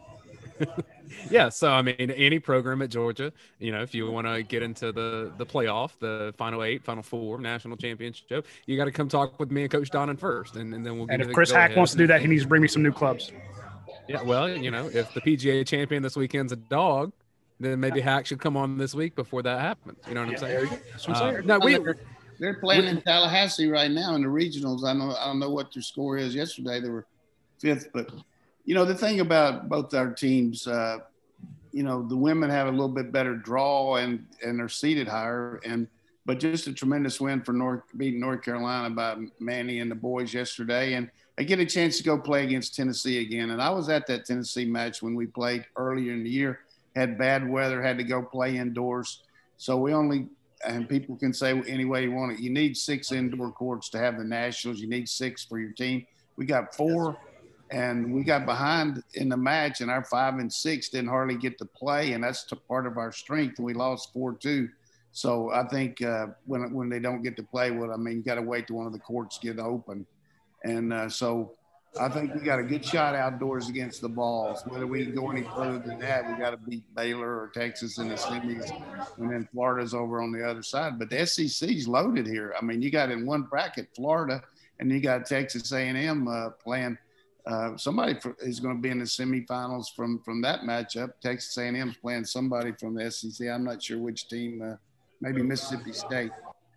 Yeah. So I mean, any program at Georgia, you know, if you want to get into the the playoff, the final eight, final four, national championship, you got to come talk with me and Coach Donnan first, and, and then we'll. And if Chris Hack wants to do that, he needs to bring me some new clubs. Yeah. Well, you know, if the P G A champion this weekend's a dog, then maybe Hack should come on this week before that happens. You know what I'm saying? That's what I'm saying. Uh, no, we. They're playing in Tallahassee right now in the regionals. I know I don't know what their score is. Yesterday they were fifth, but you know the thing about both our teams, uh, you know the women have a little bit better draw and and they're seated higher, and but just a tremendous win for North beating North Carolina by Manny and the boys yesterday, and they get a chance to go play against Tennessee again. And I was at that Tennessee match when we played earlier in the year. Had bad weather, had to go play indoors, so we only. And people can say any way you want it. You need six indoor courts to have the nationals. You need six for your team. We got four, and we got behind in the match, and our five and six didn't hardly get to play, and that's part of our strength. And we lost four two. So I think uh, when when they don't get to play, well, I mean, you got to wait till one of the courts get open, and uh, so I think we got a good shot outdoors against the Balls. Whether we can go any further than that, we got to beat Baylor or Texas in the semis, and then Florida's over on the other side. But the S E C's loaded here. I mean, you got in one bracket Florida, and you got Texas A and M uh, playing. Uh, somebody for, is going to be in the semifinals from from that matchup. Texas A and M's playing somebody from the S E C. I'm not sure which team. Uh, maybe Mississippi State.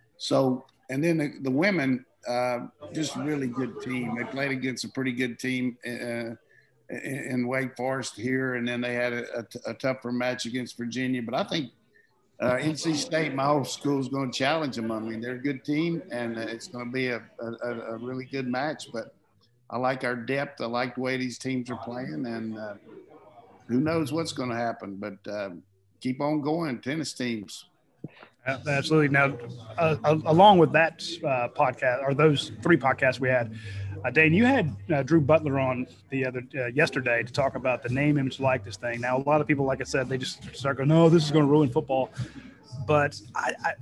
So, and then the, the women. Uh, just a really good team. They played against a pretty good team uh, in, in Wake Forest here, and then they had a, a, a tougher match against Virginia. But I think uh, N C State, my whole school, is going to challenge them. I mean, they're a good team, and uh, it's going to be a, a, a really good match. But I like our depth. I like the way these teams are playing, and uh, who knows what's going to happen. But uh, keep on going, tennis teams. Uh, absolutely. Now, uh, uh, along with that uh, podcast, or those three podcasts we had, uh, Dane, you had uh, Drew Butler on the other uh, yesterday to talk about the name, image, likeness thing. Now, a lot of people, like I said, they just start going, "No, this is going to ruin football." But I, I,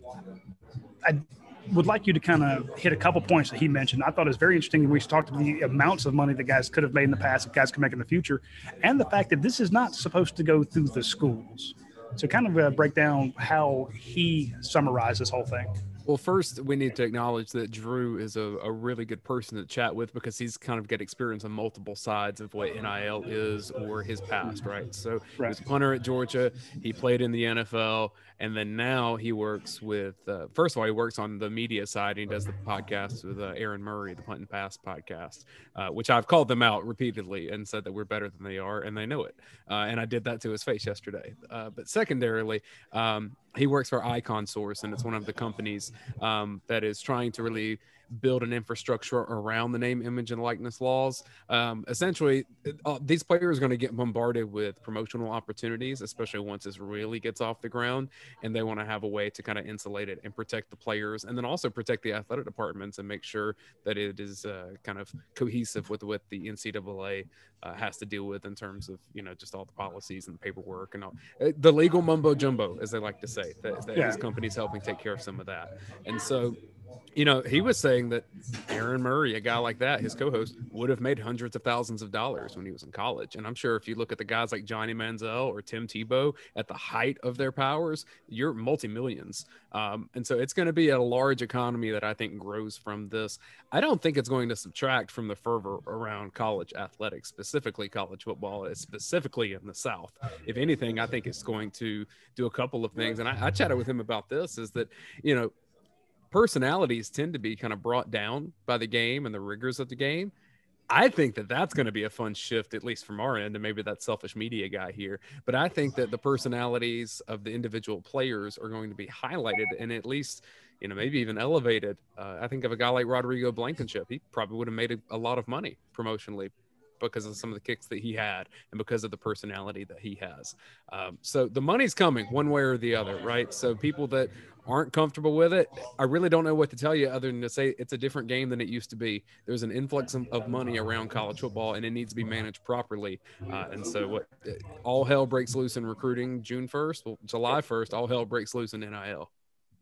I would like you to kind of hit a couple points that he mentioned. I thought it was very interesting. We talked about the amounts of money that guys could have made in the past, that guys can make in the future, and the fact that this is not supposed to go through the schools. So kind of uh, break down how he summarized this whole thing. Well, first, we need to acknowledge that Drew is a, a really good person to chat with because he's kind of got experience on multiple sides of what N I L is or his past, right? So right. He was a punter at Georgia. He played in the N F L. And then now he works with, uh, first of all, he works on the media side. And he does the podcast with uh, Aaron Murray, the Punt and Pass podcast, uh, which I've called them out repeatedly and said that we're better than they are, and they know it. Uh, and I did that to his face yesterday. Uh, but secondarily, um, he works for Icon Source, and it's one of the companies um, that is trying to really build an infrastructure around the name, image, and likeness laws. Um, essentially, uh, these players are going to get bombarded with promotional opportunities, especially once this really gets off the ground, and they want to have a way to kind of insulate it and protect the players, and then also protect the athletic departments and make sure that it is uh, kind of cohesive with what the N C double A uh, has to deal with in terms of, you know, just all the policies and the paperwork and all the legal mumbo jumbo, as they like to say, that, that yeah. His company's helping take care of some of that. And so you know, he was saying that Aaron Murray, a guy like that, his co-host, would have made hundreds of thousands of dollars when he was in college. And I'm sure if you look at the guys like Johnny Manziel or Tim Tebow at the height of their powers, you're multi-millions. Um, and so it's going to be a large economy that I think grows from this. I don't think it's going to subtract from the fervor around college athletics, specifically college football, specifically in the South. If anything, I think it's going to do a couple of things. And I, I chatted with him about this, is that, you know, personalities tend to be kind of brought down by the game and the rigors of the game. I think that that's going to be a fun shift, at least from our end, and maybe that selfish media guy here. But I think that the personalities of the individual players are going to be highlighted and at least, you know, maybe even elevated. Uh, I think of a guy like Rodrigo Blankenship. He probably would have made a, a lot of money promotionally because of some of the kicks that he had and because of the personality that he has. Um, so the money's coming one way or the other, right? So people that aren't comfortable with it, I really don't know what to tell you other than to say it's a different game than it used to be. There's an influx of, of money around college football, and it needs to be managed properly. Uh, and so what all hell breaks loose in recruiting June first, well, July first, all hell breaks loose in N I L.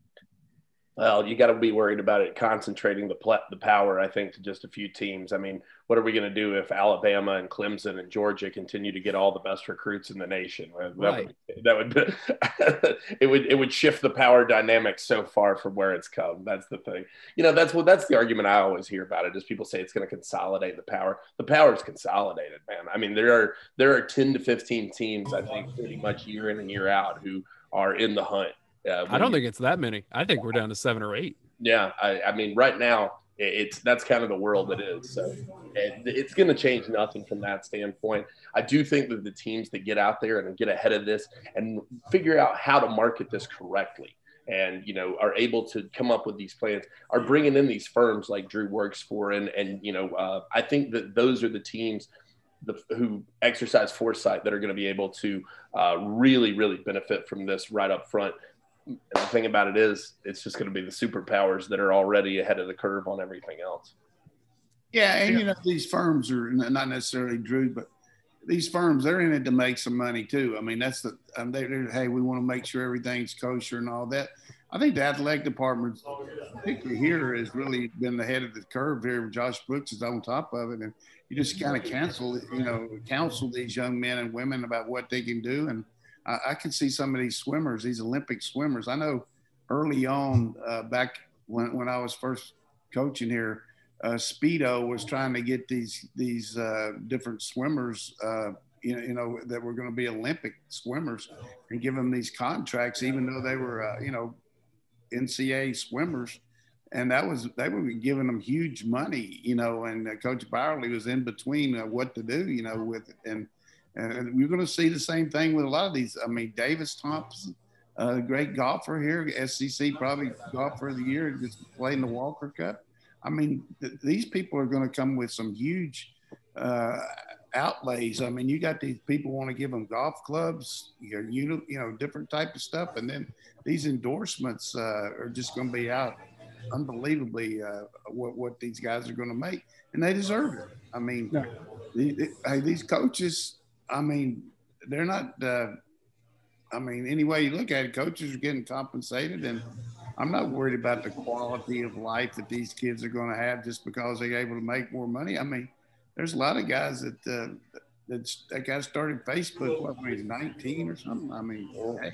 Well, you got to be worried about it concentrating the pl- the power, I think, to just a few teams. I mean, what are we going to do if Alabama and Clemson and Georgia continue to get all the best recruits in the nation? That right. would, that would it would it would shift the power dynamic so far from where it's come. That's the thing. You know, that's what that's the argument I always hear about it. Is people say it's going to consolidate the power. The power is consolidated, man. I mean, there are there are ten to fifteen teams, I think, pretty much year in and year out who are in the hunt. Uh, I don't think it's that many. I think we're down to seven or eight. Yeah, I, I mean, right now it's that's kind of the world it is. So it, it's going to change nothing from that standpoint. I do think that the teams that get out there and get ahead of this and figure out how to market this correctly, and you know, are able to come up with these plans, are bringing in these firms like Drew works for, and and you know, uh, I think that those are the teams the, who exercise foresight that are going to be able to uh, really, really benefit from this right up front. And the thing about it is, it's just going to be the superpowers that are already ahead of the curve on everything else. Yeah, and you know, these firms are not necessarily Drew, but these firms, they're in it to make some money too. I mean, that's the um, they, they're hey, we want to make sure everything's kosher and all that. I think the athletic department, particularly here, has really been ahead of the curve here. Josh Brooks is on top of it, and you just kind of cancel, you know, counsel these young men and women about what they can do. And I, I can see some of these swimmers, these Olympic swimmers. I know early on, uh, back when when I was first coaching here, uh, Speedo was trying to get these these uh, different swimmers, uh, you know, you know, that were going to be Olympic swimmers, and give them these contracts, even though they were, uh, you know, N C A A swimmers. And that was, they were giving them huge money, you know, and uh, Coach Byerly was in between uh, what to do, you know, with it. And, and we're going to see the same thing with a lot of these. I mean, Davis Thompson, a uh, great golfer here, S E C probably golfer of the year, just playing the Walker Cup. I mean, th- these people are going to come with some huge uh, outlays. I mean, you got these people want to give them golf clubs, you know, you, you know, different type of stuff. And then these endorsements uh, are just going to be out unbelievably uh, what, what these guys are going to make, and they deserve it. I mean, yeah. the, the, hey, these coaches, I mean, they're not, uh, I mean, any way you look at it, coaches are getting compensated, and I'm not worried about the quality of life that these kids are going to have just because they're able to make more money. I mean, there's a lot of guys that, uh, that's, that guy started Facebook, what, when he's nineteen or something. I mean, hey,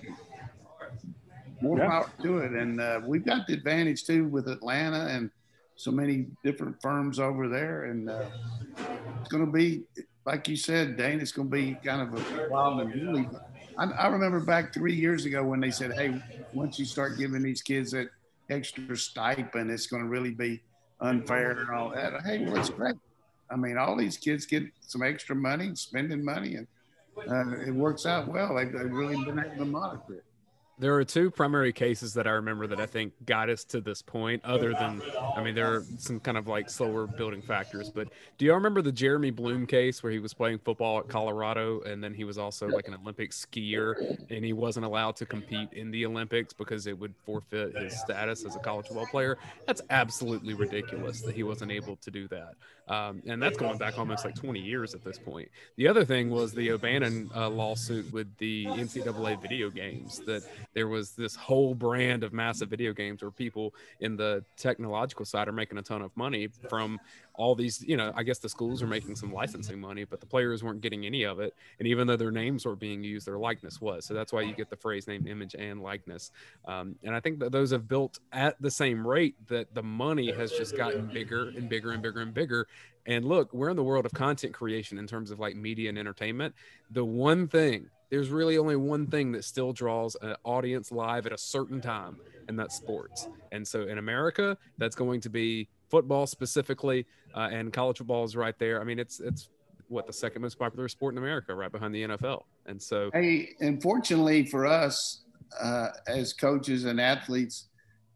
more yeah. power to it. And uh, we've got the advantage too with Atlanta and so many different firms over there. And uh, it's going to be, like you said, Dane, it's going to be kind of a wild and woolly. I, I remember back three years ago when they said, hey, once you start giving these kids that extra stipend, it's going to really be unfair and all that. Hey, well, it's great. I mean, all these kids get some extra money, spending money, and uh, it works out well. They've, they've really been able to monitor it. There are two primary cases that I remember that I think got us to this point, other than, I mean, there are some kind of like slower building factors, but do y'all remember the Jeremy Bloom case where he was playing football at Colorado and then he was also like an Olympic skier and he wasn't allowed to compete in the Olympics because it would forfeit his status as a college football player? That's absolutely ridiculous that he wasn't able to do that. Um, and that's going back almost like twenty years at this point. The other thing was the O'Bannon uh, lawsuit with the N C double A video games that there was this whole brand of massive video games where people in the technological side are making a ton of money from all these, you know, I guess the schools are making some licensing money, but the players weren't getting any of it. And even though their names were being used, their likeness was. So that's why you get the phrase name, image, and likeness. Um, and I think that those have built at the same rate that the money has just gotten bigger and bigger and bigger and bigger. And look, we're in the world of content creation in terms of like media and entertainment. The one thing, there's really only one thing that still draws an audience live at a certain time, and that's sports. And so in America, that's going to be football specifically, uh, and college football is right there. I mean, it's it's what the second most popular sport in America, right behind the N F L. And so, hey, unfortunately for us uh, as coaches and athletes,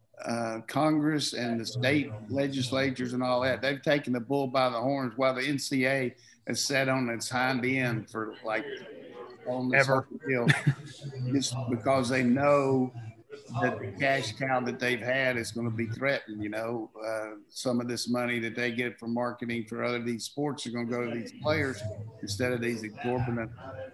uh, Congress and the state legislatures and all that, they've taken the bull by the horns while the N C A A has sat on its hind end for like on this Ever. deal, just because they know that the cash cow that they've had is going to be threatened. You know, uh, some of this money that they get from marketing for other these sports are going to go to these players instead of these exorbitant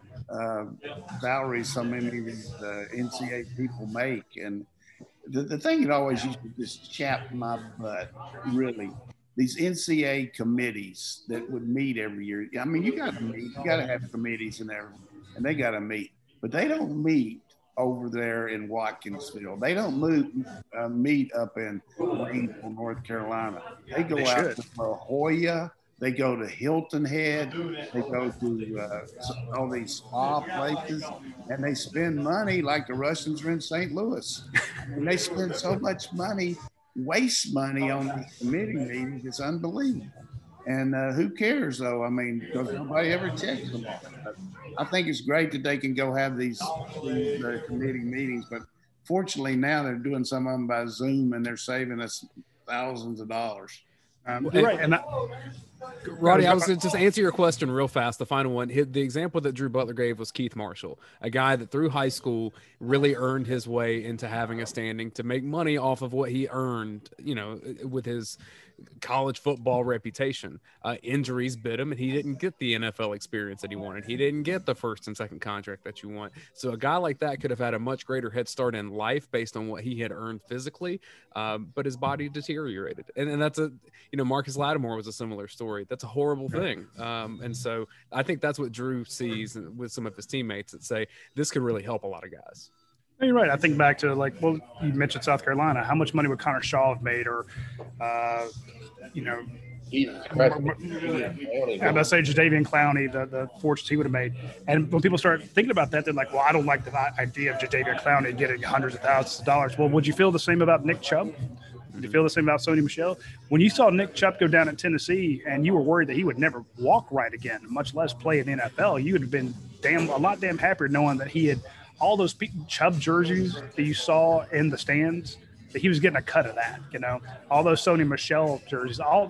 uh, salaries so many of these uh, N C A A people make. And the, the thing that always used to just chap my butt, really, these N C A A committees that would meet every year. I mean, you got to meet, you got to have committees in there, and they got to meet, but they don't meet over there in Watkinsville. They don't move, uh, meet up in Greenville, North Carolina. They go They out should. to La Jolla. They go to Hilton Head. They go to uh, all these spa places, and they spend money like the Russians are in Saint Louis. And they spend so much money, waste money on these committee meetings. It's unbelievable. And uh, who cares, though? I mean, because nobody ever checks them. But I think it's great that they can go have these, these uh, committee meetings. But fortunately, now they're doing some of them by Zoom, and they're saving us thousands of dollars. Um, you're right. And that, Roddy, I was going to just answer your question real fast. The final one, the example that Drew Butler gave was Keith Marshall, a guy that through high school really earned his way into having a standing to make money off of what he earned, you know, with his college football reputation. Uh, injuries bit him, and he didn't get the N F L experience that he wanted. He didn't get the first and second contract that you want. So a guy like that could have had a much greater head start in life based on what he had earned physically, um, but his body deteriorated. And, and that's a, you know, Marcus Lattimore was a similar story. That's a horrible thing. Um, and so I think that's what Drew sees with some of his teammates that say this could really help a lot of guys. No, you're right. I think back to like, well, you mentioned South Carolina. How much money would Connor Shaw have made, or, uh, you know, Jesus Christ. I'm about to say Jadeveon Clowney, the, the fortunes he would have made. And when people start thinking about that, they're like, well, I don't like the idea of Jadeveon Clowney getting hundreds of thousands of dollars. Well, would you feel the same about Nick Chubb? Did you feel the same about Sony Michel? When you saw Nick Chubb go down at Tennessee and you were worried that he would never walk right again, much less play in the N F L, you would have been damn a lot damn happier knowing that he had all those Chubb jerseys that you saw in the stands, that he was getting a cut of that, you know, all those Sony Michel jerseys, all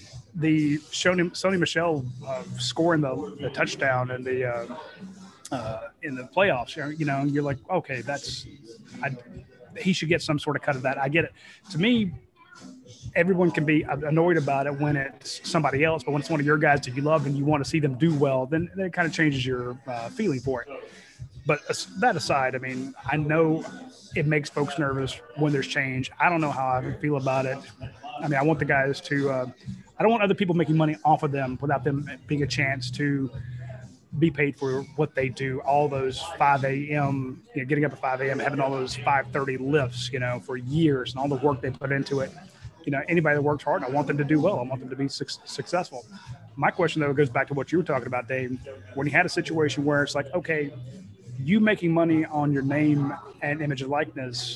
the Sony, Sony Michel uh, scoring the, the touchdown and the uh, uh, in the playoffs, you know, you're like, okay, that's I, he should get some sort of cut of that. I get it. To me, everyone can be annoyed about it when it's somebody else, but when it's one of your guys that you love and you want to see them do well, then, then it kind of changes your uh, feeling for it. But that aside, I mean, I know it makes folks nervous when there's change. I don't know how I feel about it. I mean, I want the guys to uh, – I don't want other people making money off of them without them being a chance to be paid for what they do. All those five a.m., you know, getting up at five a.m., having all those five thirty lifts, you know, for years and all the work they put into it. You know, anybody that works hard, I want them to do well. I want them to be su- successful. My question, though, goes back to what you were talking about, Dave. When you had a situation where it's like, okay, you making money on your name and image and likeness,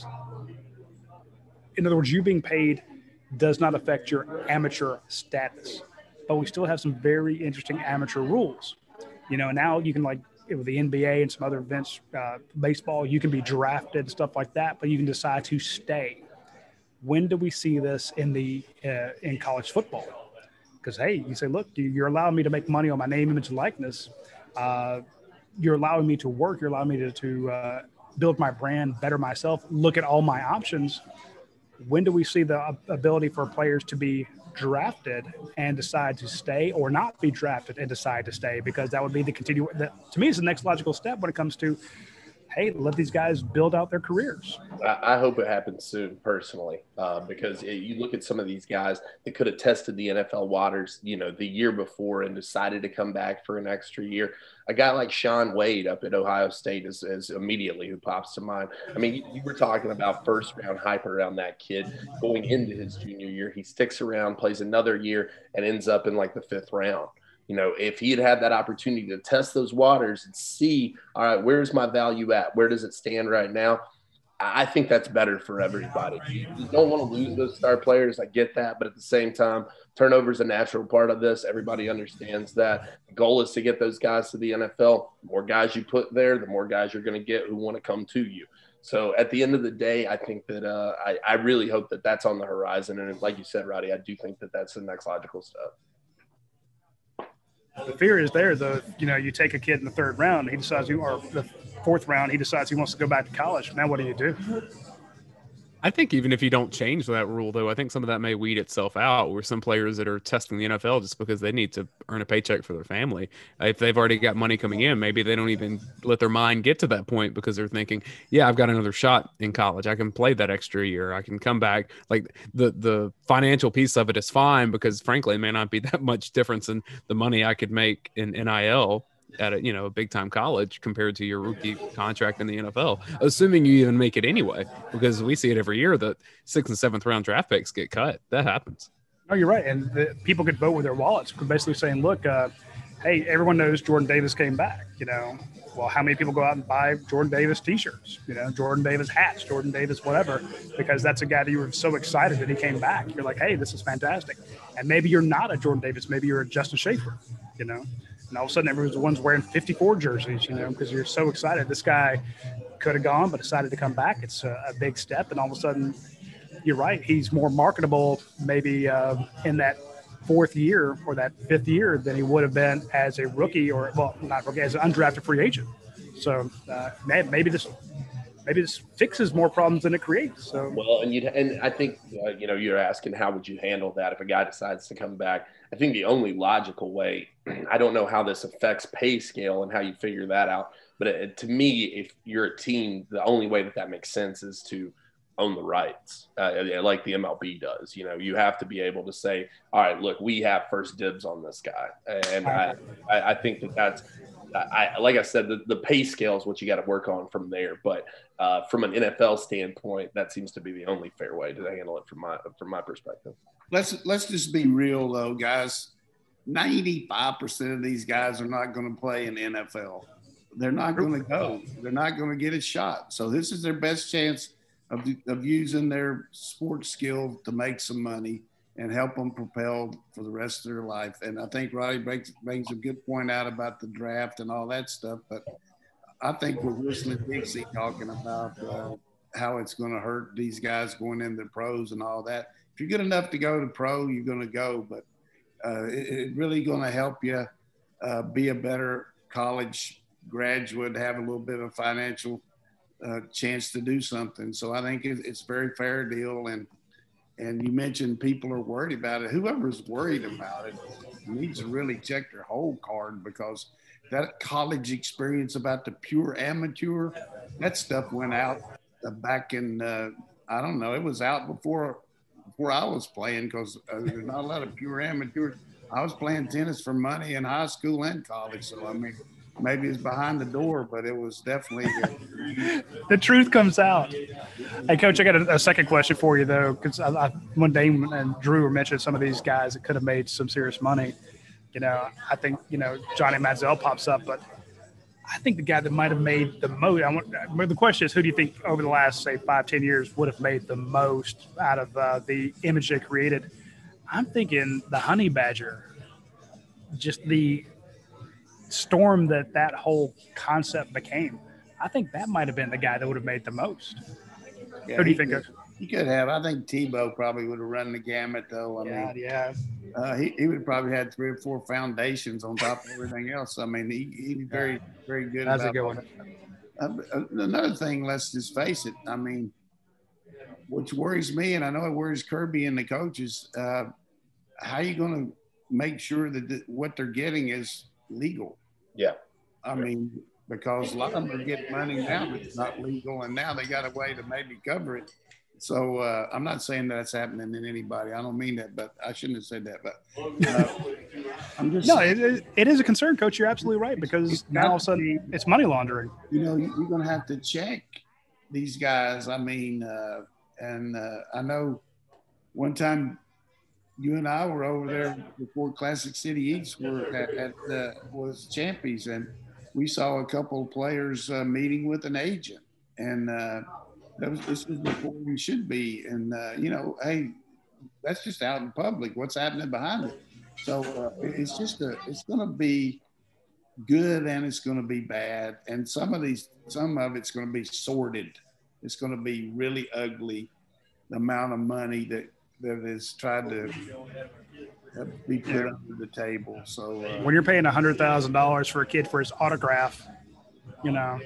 in other words, you being paid does not affect your amateur status. But we still have some very interesting amateur rules. You know, now you can, like, with the N B A and some other events, uh, baseball, you can be drafted and stuff like that, but you can decide to stay. When do we see this in the uh, in college football? Because, hey, you say, look, you're allowing me to make money on my name, image, and likeness. Uh, you're allowing me to work. You're allowing me to, to uh, build my brand, better myself, look at all my options. When do we see the ability for players to be drafted and decide to stay, or not be drafted and decide to stay? Because that would be the continue. The, to me, it's the next logical step when it comes to, hey, let these guys build out their careers. I, I hope it happens soon, personally, uh, because it, you look at some of these guys that could have tested the N F L waters, you know, the year before and decided to come back for an extra year. A guy like Sean Wade up at Ohio State is, is immediately who pops to mind. I mean, you, you were talking about first round hype around that kid going into his junior year. He sticks around, plays another year, and ends up in like the fifth round. You know, if he had had that opportunity to test those waters and see, all right, where's my value at? Where does it stand right now? I think that's better for everybody. You don't want to lose those star players. I get that. But at the same time, turnover is a natural part of this. Everybody understands that. The goal is to get those guys to the N F L. The more guys you put there, the more guys you're going to get who want to come to you. So at the end of the day, I think that uh, I, I really hope that that's on the horizon. And like you said, Roddy, I do think that that's the next logical step. The fear is there, though. You know, you take a kid in the third round, he decides you, or the fourth round, he decides he wants to go back to college. Now, what do you do? I think even if you don't change that rule, though, I think some of that may weed itself out, where some players that are testing the N F L just because they need to earn a paycheck for their family, if they've already got money coming in, maybe they don't even let their mind get to that point because they're thinking, yeah, I've got another shot in college. I can play that extra year. I can come back. Like the, the financial piece of it is fine because, frankly, it may not be that much difference in the money I could make in N I L at a, you know, a big time college compared to your rookie contract in the N F L, assuming you even make it anyway, because we see it every year that sixth and seventh round draft picks get cut. That happens. No, you're right. And the, people could vote with their wallets, basically saying, look, uh, hey, everyone knows Jordan Davis came back, you know, well, how many people go out and buy Jordan Davis t-shirts, you know, Jordan Davis hats, Jordan Davis, whatever, because that's a guy that you were so excited that he came back. You're like, hey, this is fantastic. And maybe you're not a Jordan Davis. Maybe you're a Justin Schaefer, you know. And all of a sudden, everyone's the ones wearing fifty-four jerseys, you know, because you're so excited. This guy could have gone, but decided to come back. It's a, a big step. And all of a sudden, you're right. He's more marketable maybe uh, in that fourth year or that fifth year than he would have been as a rookie or, well, not rookie, as an undrafted free agent. So uh, maybe this maybe this fixes more problems than it creates. So well, and you and I think uh, you know, you're asking how would you handle that if a guy decides to come back. I think the only logical way, I don't know how this affects pay scale and how you figure that out, but it, to me, if you're a team, the only way that that makes sense is to own the rights, uh, like the M L B does. You know, you have to be able to say, all right, look, we have first dibs on this guy. And I, I, I think that that's, I, like I said, the, the pay scale is what you got to work on from there. But uh, from an N F L standpoint, that seems to be the only fair way to handle it from my from my perspective. Let's let's just be real though, guys. ninety-five percent of these guys are not going to play in the N F L. They're not going to go. They're not going to get a shot. So this is their best chance of of using their sports skill to make some money and help them propel for the rest of their life. And I think Roddy brings, brings a good point out about the draft and all that stuff. But I think we're listening to Dixie talking about uh, how it's going to hurt these guys going into the pros and all that. If you're good enough to go to pro, you're going to go. But uh, it, it really going to help you uh, be a better college graduate, have a little bit of financial uh, chance to do something. So I think it, it's a very fair deal. And And you mentioned people are worried about it. Whoever's worried about it needs to really check their whole card, because that college experience about the pure amateur, that stuff went out uh, back in, uh, I don't know, it was out before before I was playing, because uh, there's not a lot of pure amateurs. I was playing tennis for money in high school and college. So, I mean, maybe it's behind the door, but it was definitely uh, the truth comes out. Hey, Coach, I got a, a second question for you, though, because I, I, when Dame and Drew mentioned some of these guys that could have made some serious money, you know, I think, you know, Johnny Manziel pops up, but I think the guy that might have made the most, I want, the question is, who do you think over the last, say, five, ten years would have made the most out of uh, the image they created? I'm thinking the Honey Badger, just the storm that that whole concept became. I think that might have been the guy that would have made the most. yeah, Who do you he think? could, he could have. I think Tebow probably would have run the gamut, though. I Yeah, mean, yeah. uh, he, he would have probably had three or four foundations on top of everything else. I mean, he, he's very, very good. That's a about good all one. that. Uh, another thing, let's just face it. I mean, which worries me, and I know it worries Kirby and the coaches, uh, how are you going to make sure that the, what they're getting is legal? Yeah. I mean, because a lot of them are getting money now that's not legal, and now they got a way to maybe cover it. So uh, I'm not saying that's happening in anybody. I don't mean that, but I shouldn't have said that. But uh, I'm just no, saying, it, it is a concern, Coach. You're absolutely right, because now all of a sudden it's money laundering. You know, you're going to have to check these guys. I mean, uh, and uh, I know one time you and I were over there before Classic City Eats were at, at uh, was Champions, and we saw a couple of players uh, meeting with an agent, and uh, that was, this was before we should be. And uh, you know, hey, that's just out in public. What's happening behind it? So uh, it's just a, it's going to be good and it's going to be bad, and some of these, some of it's going to be sordid. It's going to be really ugly. The amount of money that that is tried to be put under the table. So uh, when you're paying a hundred thousand dollars for a kid for his autograph, you know.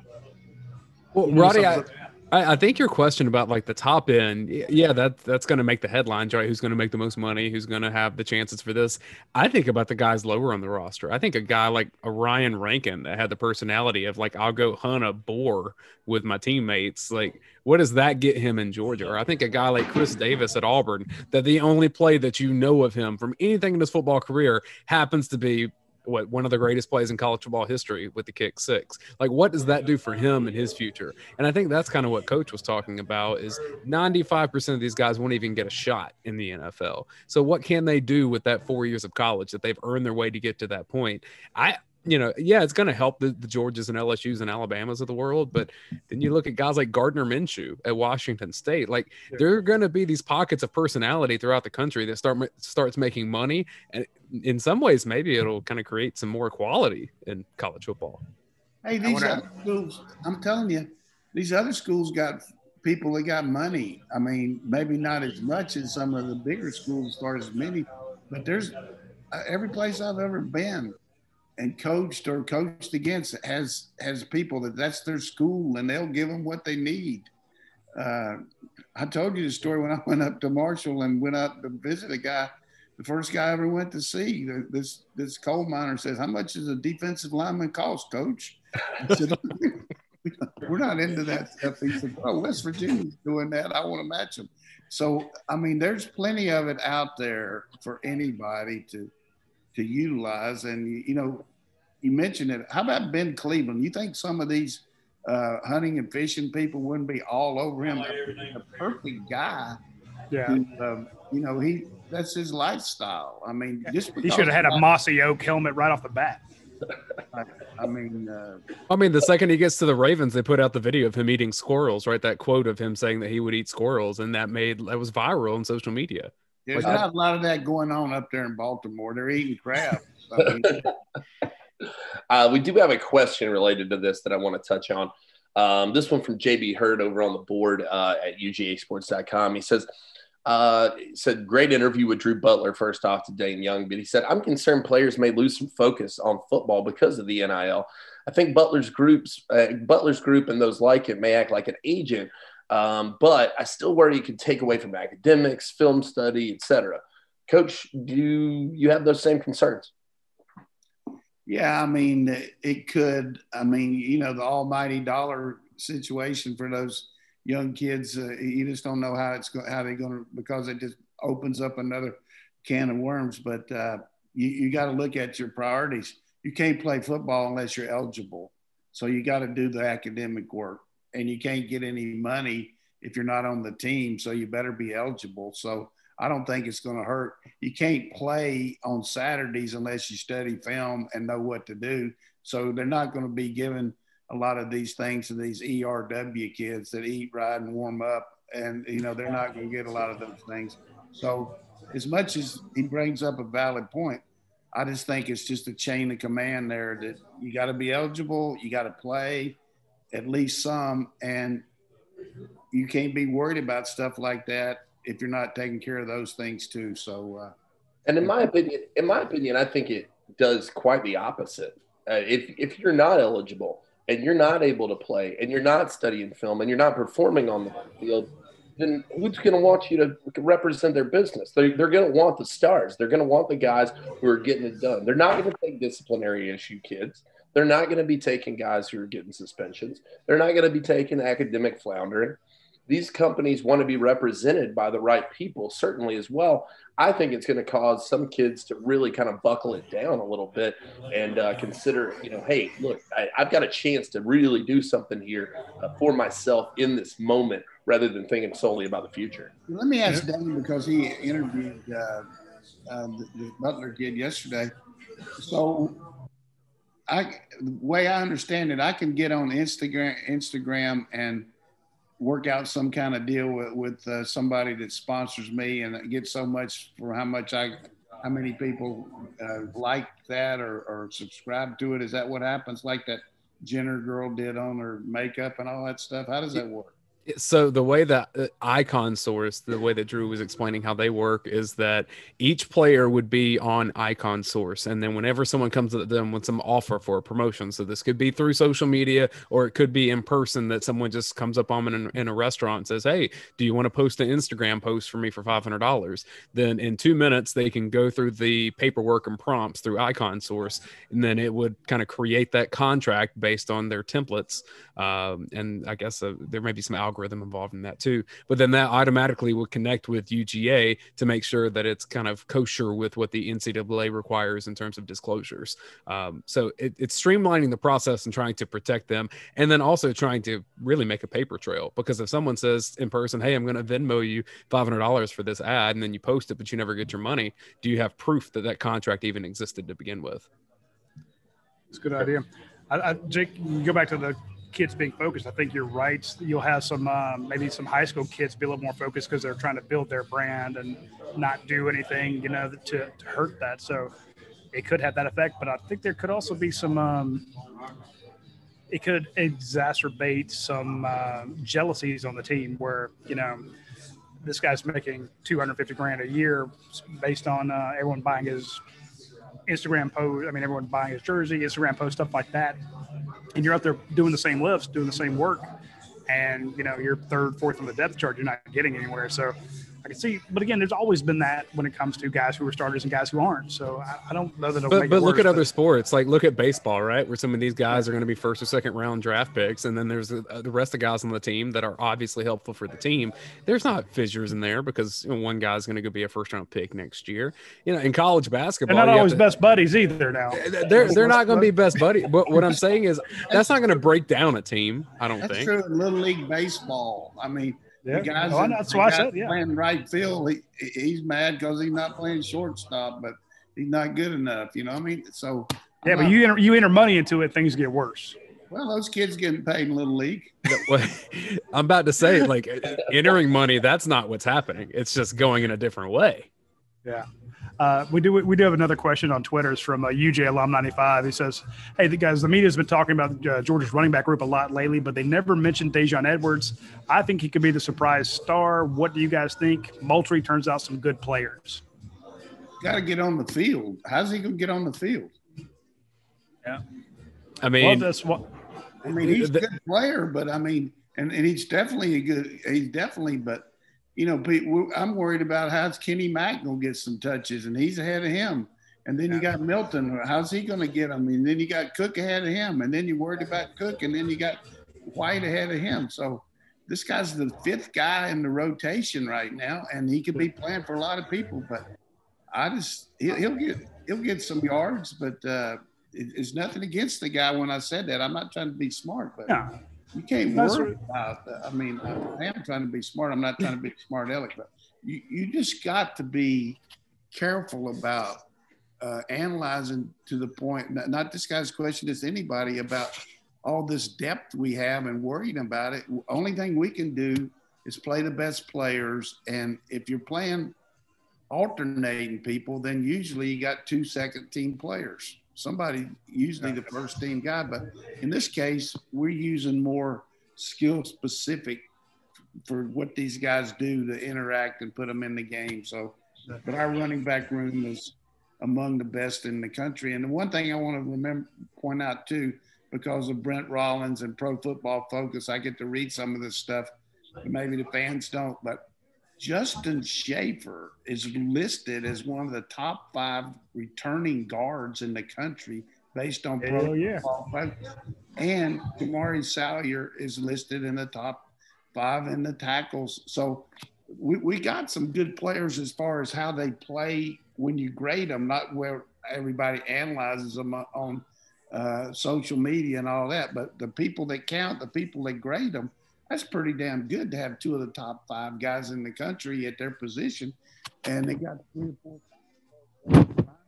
Well, you know, Roddy, I, some- I I think your question about like the top end, yeah, that that's going to make the headlines, right? Who's going to make the most money? Who's going to have the chances for this? I think about the guys lower on the roster. I think a guy like a Ryan Rankin that had the personality of like, I'll go hunt a boar with my teammates. Like, what does that get him in Georgia? Or I think a guy like Chris Davis at Auburn, that the only play that you know of him from anything in his football career happens to be what one of the greatest plays in college football history with the kick six. Like, what does that do for him and his future? And I think that's kind of what Coach was talking about, is ninety-five percent of these guys won't even get a shot in the N F L. So what can they do with that four years of college that they've earned their way to get to that point? I, you know, yeah, it's going to help the, the Georgias and L S Us and Alabamas of the world. But then you look at guys like Gardner Minshew at Washington State. Like, there are going to be these pockets of personality throughout the country that start starts making money. And in some ways, maybe it'll kind of create some more equality in college football. Hey, these other schools, I'm telling you, these other schools got people that got money. I mean, maybe not as much as some of the bigger schools as far as many, but there's uh, every place I've ever been and coached or coached against has has people that that's their school, and they'll give them what they need. Uh, I told you the story when I went up to Marshall and went up to visit a guy. The first guy I ever went to see, this this coal miner says, "How much does a defensive lineman cost, Coach?" I said, "We're not into that stuff." He said, "Oh, West Virginia's doing that. I want to match them." So, I mean, there's plenty of it out there for anybody to to utilize. And, you know, you mentioned it. How about Ben Cleveland? You think some of these uh, hunting and fishing people wouldn't be all over him? A perfect guy. Yeah. Who, um, you know, he that's his lifestyle. I mean, just he should have had a mossy oak helmet right off the bat. I, I mean, uh, I mean, the second he gets to the Ravens, they put out the video of him eating squirrels, right? That quote of him saying that he would eat squirrels, and that made that was viral on social media. there's Like, not a lot of that going on up there in Baltimore. They're eating crab. I mean, Uh, we do have a question related to this that I want to touch on. Um, this one from J B Hurd over on the board uh, at U G A sports dot com. He says, uh, he said, great interview with Drew Butler, first off, today and Young. But he said, I'm concerned players may lose some focus on football because of the N I L. I think Butler's groups, uh, Butler's group and those like it may act like an agent, um, but I still worry it could take away from academics, film study, et cetera. Coach, do you have those same concerns? yeah, I mean, it could. I mean, you know, the almighty dollar situation for those young kids, uh, you just don't know how it's go- how they're going to, because it just opens up another can of worms. But uh, you, you got to look at your priorities. You can't play football unless you're eligible. So you got to do the academic work, and you can't get any money if you're not on the team. So you better be eligible. So I don't think it's going to hurt. You can't play on Saturdays unless you study film and know what to do. So they're not going to be giving a lot of these things to these E R W kids that eat, ride, and warm up. And, you know, they're not going to get a lot of those things. So as much as he brings up a valid point, I just think it's just a chain of command there that you got to be eligible, you got to play at least some, and you can't be worried about stuff like that if you're not taking care of those things too. So, uh, And in my opinion, in my opinion, I think it does quite the opposite. Uh, if if you're not eligible and you're not able to play and you're not studying film and you're not performing on the field, then who's going to want you to represent their business? They're, they're going to want the stars. They're going to want the guys who are getting it done. They're not going to take disciplinary issue kids. They're not going to be taking guys who are getting suspensions. They're not going to be taking academic floundering. These companies want to be represented by the right people, certainly as well. I think it's going to cause some kids to really kind of buckle it down a little bit and uh, consider, you know, hey, look, I, I've got a chance to really do something here uh, for myself in this moment rather than thinking solely about the future. Let me ask Dane, because he interviewed uh, uh, the, the Butler kid yesterday. So I, the way I understand it, I can get on Instagram, Instagram and work out some kind of deal with, with uh, somebody that sponsors me and get so much for how much I, how many people uh, like that or, or subscribe to it. Is that what happens? Like that Jenner girl did on her makeup and all that stuff. How does that work? So the way that uh, Icon Source, the way that Drew was explaining how they work is that each player would be on Icon Source. And then whenever someone comes to them with some offer for a promotion, so this could be through social media or it could be in person, that someone just comes up on them in, in a restaurant and says, hey, do you want to post an Instagram post for me for five hundred dollars? Then in two minutes, they can go through the paperwork and prompts through Icon Source. And then it would kind of create that contract based on their templates. Um, and I guess uh, there may be some algorithm involved in that too, but then that automatically will connect with U G A to make sure that it's kind of kosher with what the N C double A requires in terms of disclosures. Um, so it, it's streamlining the process and trying to protect them, and then also trying to really make a paper trail, because if someone says in person, hey, I'm going to Venmo you five hundred dollars for this ad, and then you post it but you never get your money, do you have proof that that contract even existed to begin with? It's a good idea. I, I, Jake, you go back to the kids being focused. I think you're right. You'll have some um, maybe some high school kids be a little more focused because they're trying to build their brand and not do anything, you know, to, to hurt that. So it could have that effect. But I think there could also be some. Um, it could exacerbate some uh, jealousies on the team where, you know, this guy's making two hundred fifty grand a year based on uh, everyone buying his Instagram post. I mean, everyone buying his jersey, Instagram post, stuff like that. And you're out there doing the same lifts, doing the same work, and, you know, you're third, fourth on the depth chart. You're not getting anywhere. So I can see, but again, there's always been that when it comes to guys who are starters and guys who aren't. So I, I don't know that it'll but, make but it look worse, at other but, sports, like look at baseball, right? Where some of these guys are going to be first or second round draft picks. And then there's uh, the rest of the guys on the team that are obviously helpful for the team. There's not fissures in there because, you know, one guy's going to go be a first round pick next year. You know, in college basketball, they're not always to, best buddies either now. They're, they're not going to be best buddies. But what I'm saying is that's not going to break down a team. I don't That's think. true in Little League Baseball. I mean, Yeah, the guys well, in- that's the why I guy said, yeah. playing right field, he, he's mad because he's not playing shortstop, but he's not good enough. You know what I mean? So Yeah, I'm but not- you enter, you enter money into it, things get worse. well, those kids getting paid in Little League. I'm about to say, like, entering money, that's not what's happening. It's just going in a different way. Yeah. Uh, we do we do have another question on Twitter. It's from uh, U J Alum ninety-five. He says, hey, the guys, the media's been talking about uh, Georgia's running back group a lot lately, but they never mentioned Dejon Edwards. I think he could be the surprise star. What do you guys think? Moultrie turns out some good players. Got to get on the field. How's he going to get on the field? Yeah. I mean, Well, that's what. I mean, he's a The- good player, but I mean, and, and he's definitely a good, he's definitely, but, you know, Pete, we- I'm worried about how's Kenny Mack going to get some touches, and he's ahead of him. And then you Yeah. got Milton. How's he going to get them? And then you got Cook ahead of him. And then you're worried about Cook. And then you got White ahead of him. So this guy's the fifth guy in the rotation right now, and he could be playing for a lot of people. But I just he'll, he'll get he'll get some yards, but uh, it, it's nothing against the guy. When I said that, I'm not trying to be smart, but Yeah. you can't That's worry about that. I mean, I am trying to be smart. I'm not trying to be smart aleck, but you, you just got to be careful about uh, analyzing to the point, not, not this guy's question, it's anybody, about all this depth we have and worrying about it. Only thing we can do is play the best players. And if you're playing alternating people, then usually you got two second team players. Somebody, usually the first team guy, but in this case, we're using more skill specific for what these guys do to interact and put them in the game. So, but our running back room is among the best in the country. And the one thing I want to remember, point out too, because of Brent Rollins and Pro Football Focus, I get to read some of this stuff. Maybe the fans don't, but Justin Schaefer is listed as one of the top five returning guards in the country based on Hell pro yeah. football. And Kamari Salyer is listed in the top five in the tackles. So we, we got some good players as far as how they play when you grade them, not where everybody analyzes them on uh, social media and all that. But the people that count, the people that grade them, that's pretty damn good to have two of the top five guys in the country at their position. And they got three or four.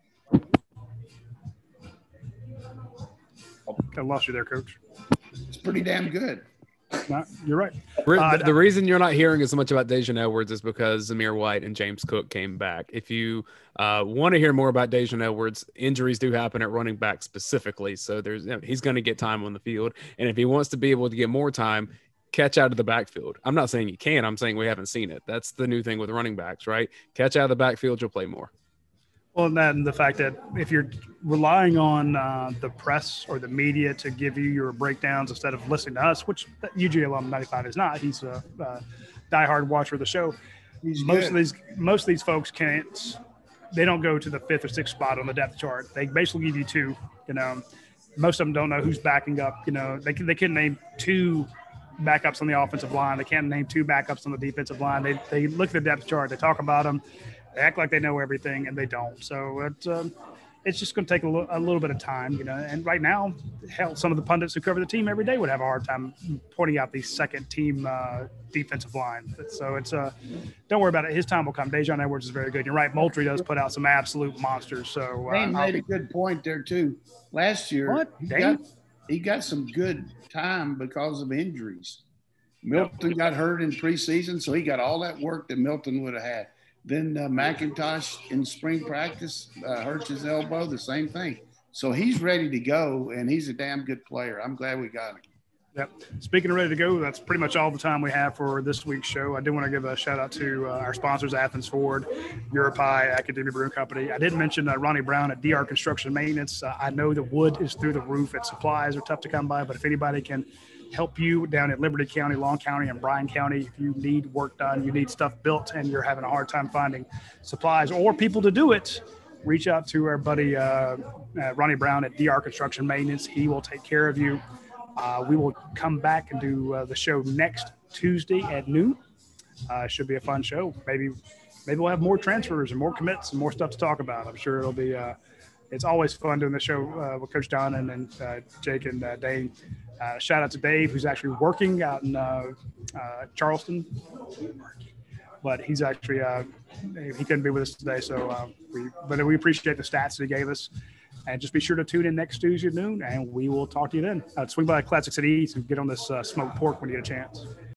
I lost you there, Coach. It's pretty damn good. No, you're right. Re- Uh, the, the reason you're not hearing as much about Dejan Edwards is because Zamir White and James Cook came back. If you uh, want to hear more about Dejan Edwards, injuries do happen at running back specifically. So there's, you know, he's going to get time on the field. And if he wants to be able to get more time, catch out of the backfield. I'm not saying you can. I'm saying we haven't seen it. That's the new thing with running backs, right? Catch out of the backfield, you'll play more. Well, and then the fact that if you're relying on uh, the press or the media to give you your breakdowns instead of listening to us, which U G A alum ninety-five is not, he's a, a diehard watcher of the show. He's most good. of these, most of these folks can't. They don't go to the fifth or sixth spot on the depth chart. They basically give you two. You know, most of them don't know who's backing up. You know, they can they can name two backups on the offensive line. They can't name two backups on the defensive line. They they look at the depth chart. They talk about them. They act like they know everything, and they don't. So it, um, it's just going to take a, lo- a little bit of time, you know. And right now, hell, some of the pundits who cover the team every day would have a hard time pointing out the second team uh, defensive line. So it's uh, don't worry about it. His time will come. Dejan Edwards is very good. You're right. Moultrie does put out some absolute monsters. So uh, Dane made a good point there too. Last year, What? he Dane? got, he got some good time because of injuries. Milton got hurt in preseason, so he got all that work that Milton would have had. Then uh, McIntosh in spring practice uh, hurts his elbow, the same thing. So he's ready to go, and he's a damn good player. I'm glad we got him. Yep. Speaking of ready to go, that's pretty much all the time we have for this week's show. I do want to give a shout out to uh, our sponsors, Athens Ford, Europi, Academia Brewing Company. I didn't mention uh, Ronnie Brown at D R Construction Maintenance. Uh, I know the wood is through the roof and supplies are tough to come by, but if anybody can help you down in Liberty County, Long County, and Bryan County, if you need work done, you need stuff built, and you're having a hard time finding supplies or people to do it, reach out to our buddy uh, uh, Ronnie Brown at D R Construction Maintenance. He will take care of you. Uh, we will come back and do uh, the show next Tuesday at noon. Uh, should be a fun show. Maybe maybe we'll have more transfers and more commits and more stuff to talk about. I'm sure it'll be uh, – it's always fun doing the show uh, with Coach Don and, and uh, Jake and uh, Dane. Uh, shout out to Dave, who's actually working out in uh, uh, Charleston. But he's actually uh, – he couldn't be with us today. So uh, we, but we appreciate the stats that he gave us. And just be sure to tune in next Tuesday at noon, and we will talk to you then. Uh, swing by Classic City Eats and get on this uh, smoked pork when you get a chance.